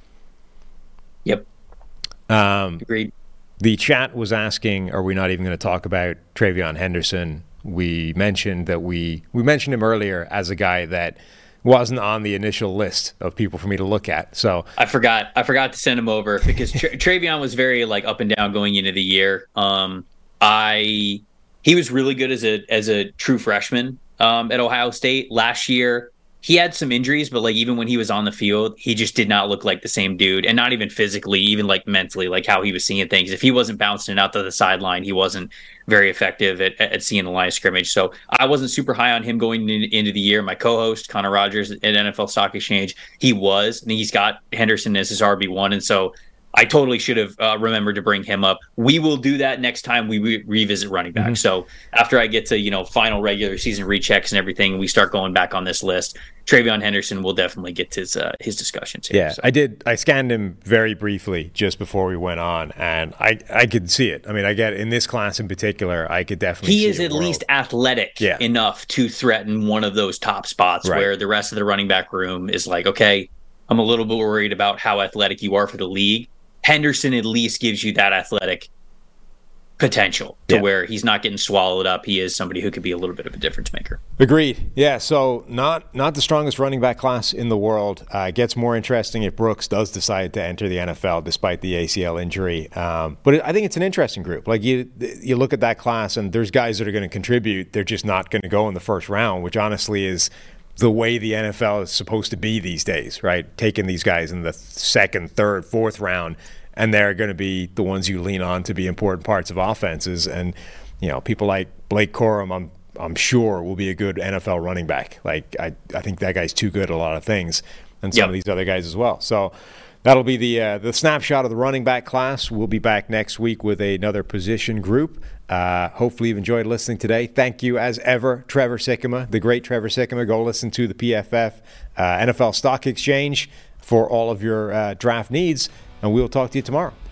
Yep. Agreed. The chat was asking, are we not even going to talk about TreVeyon Henderson? We mentioned that we mentioned him earlier as a guy that wasn't on the initial list of people for me to look at. So I forgot to send him over because TreVeyon was very like up and down going into the year. He was really good as a true freshman at Ohio State last year. He had some injuries, but like even when he was on the field, he just did not look like the same dude, and not even physically, even like mentally, like how he was seeing things. If he wasn't bouncing it out to the sideline, he wasn't very effective at seeing the line of scrimmage. So I wasn't super high on him going into the year. My co-host Connor Rogers at NFL Stock Exchange, he was, and he's got Henderson as his RB1, and so I totally should have remembered to bring him up. We will do that next time we revisit running back. Mm-hmm. So after I get to, final regular season rechecks and everything, we start going back on this list. TreVeyon Henderson will definitely get his discussions here. Yeah, so. I scanned him very briefly just before we went on, and I could see it. I mean, I get in this class in particular, I could definitely see he is at least athletic enough to threaten one of those top spots where the rest of the running back room is like, okay, I'm a little bit worried about how athletic you are for the league. Henderson at least gives you that athletic potential to where he's not getting swallowed up. He is somebody who could be a little bit of a difference maker. Agreed. Yeah, so not the strongest running back class in the world. It gets more interesting if Brooks does decide to enter the NFL despite the ACL injury. But I think it's an interesting group. Like you look at that class and there's guys that are going to contribute. They're just not going to go in the first round, which honestly is the way the NFL is supposed to be these days, right? Taking these guys in the second, third, fourth round, and they're going to be the ones you lean on to be important parts of offenses. And, people like Blake Corum, I'm sure will be a good NFL running back. Like, I think that guy's too good at a lot of things, and some of these other guys as well. So that'll be the snapshot of the running back class. We'll be back next week with another position group. Hopefully you've enjoyed listening today. Thank you, as ever, Trevor Sikkema, the great Trevor Sikkema. Go listen to the PFF NFL Stock Exchange for all of your draft needs, and we'll talk to you tomorrow.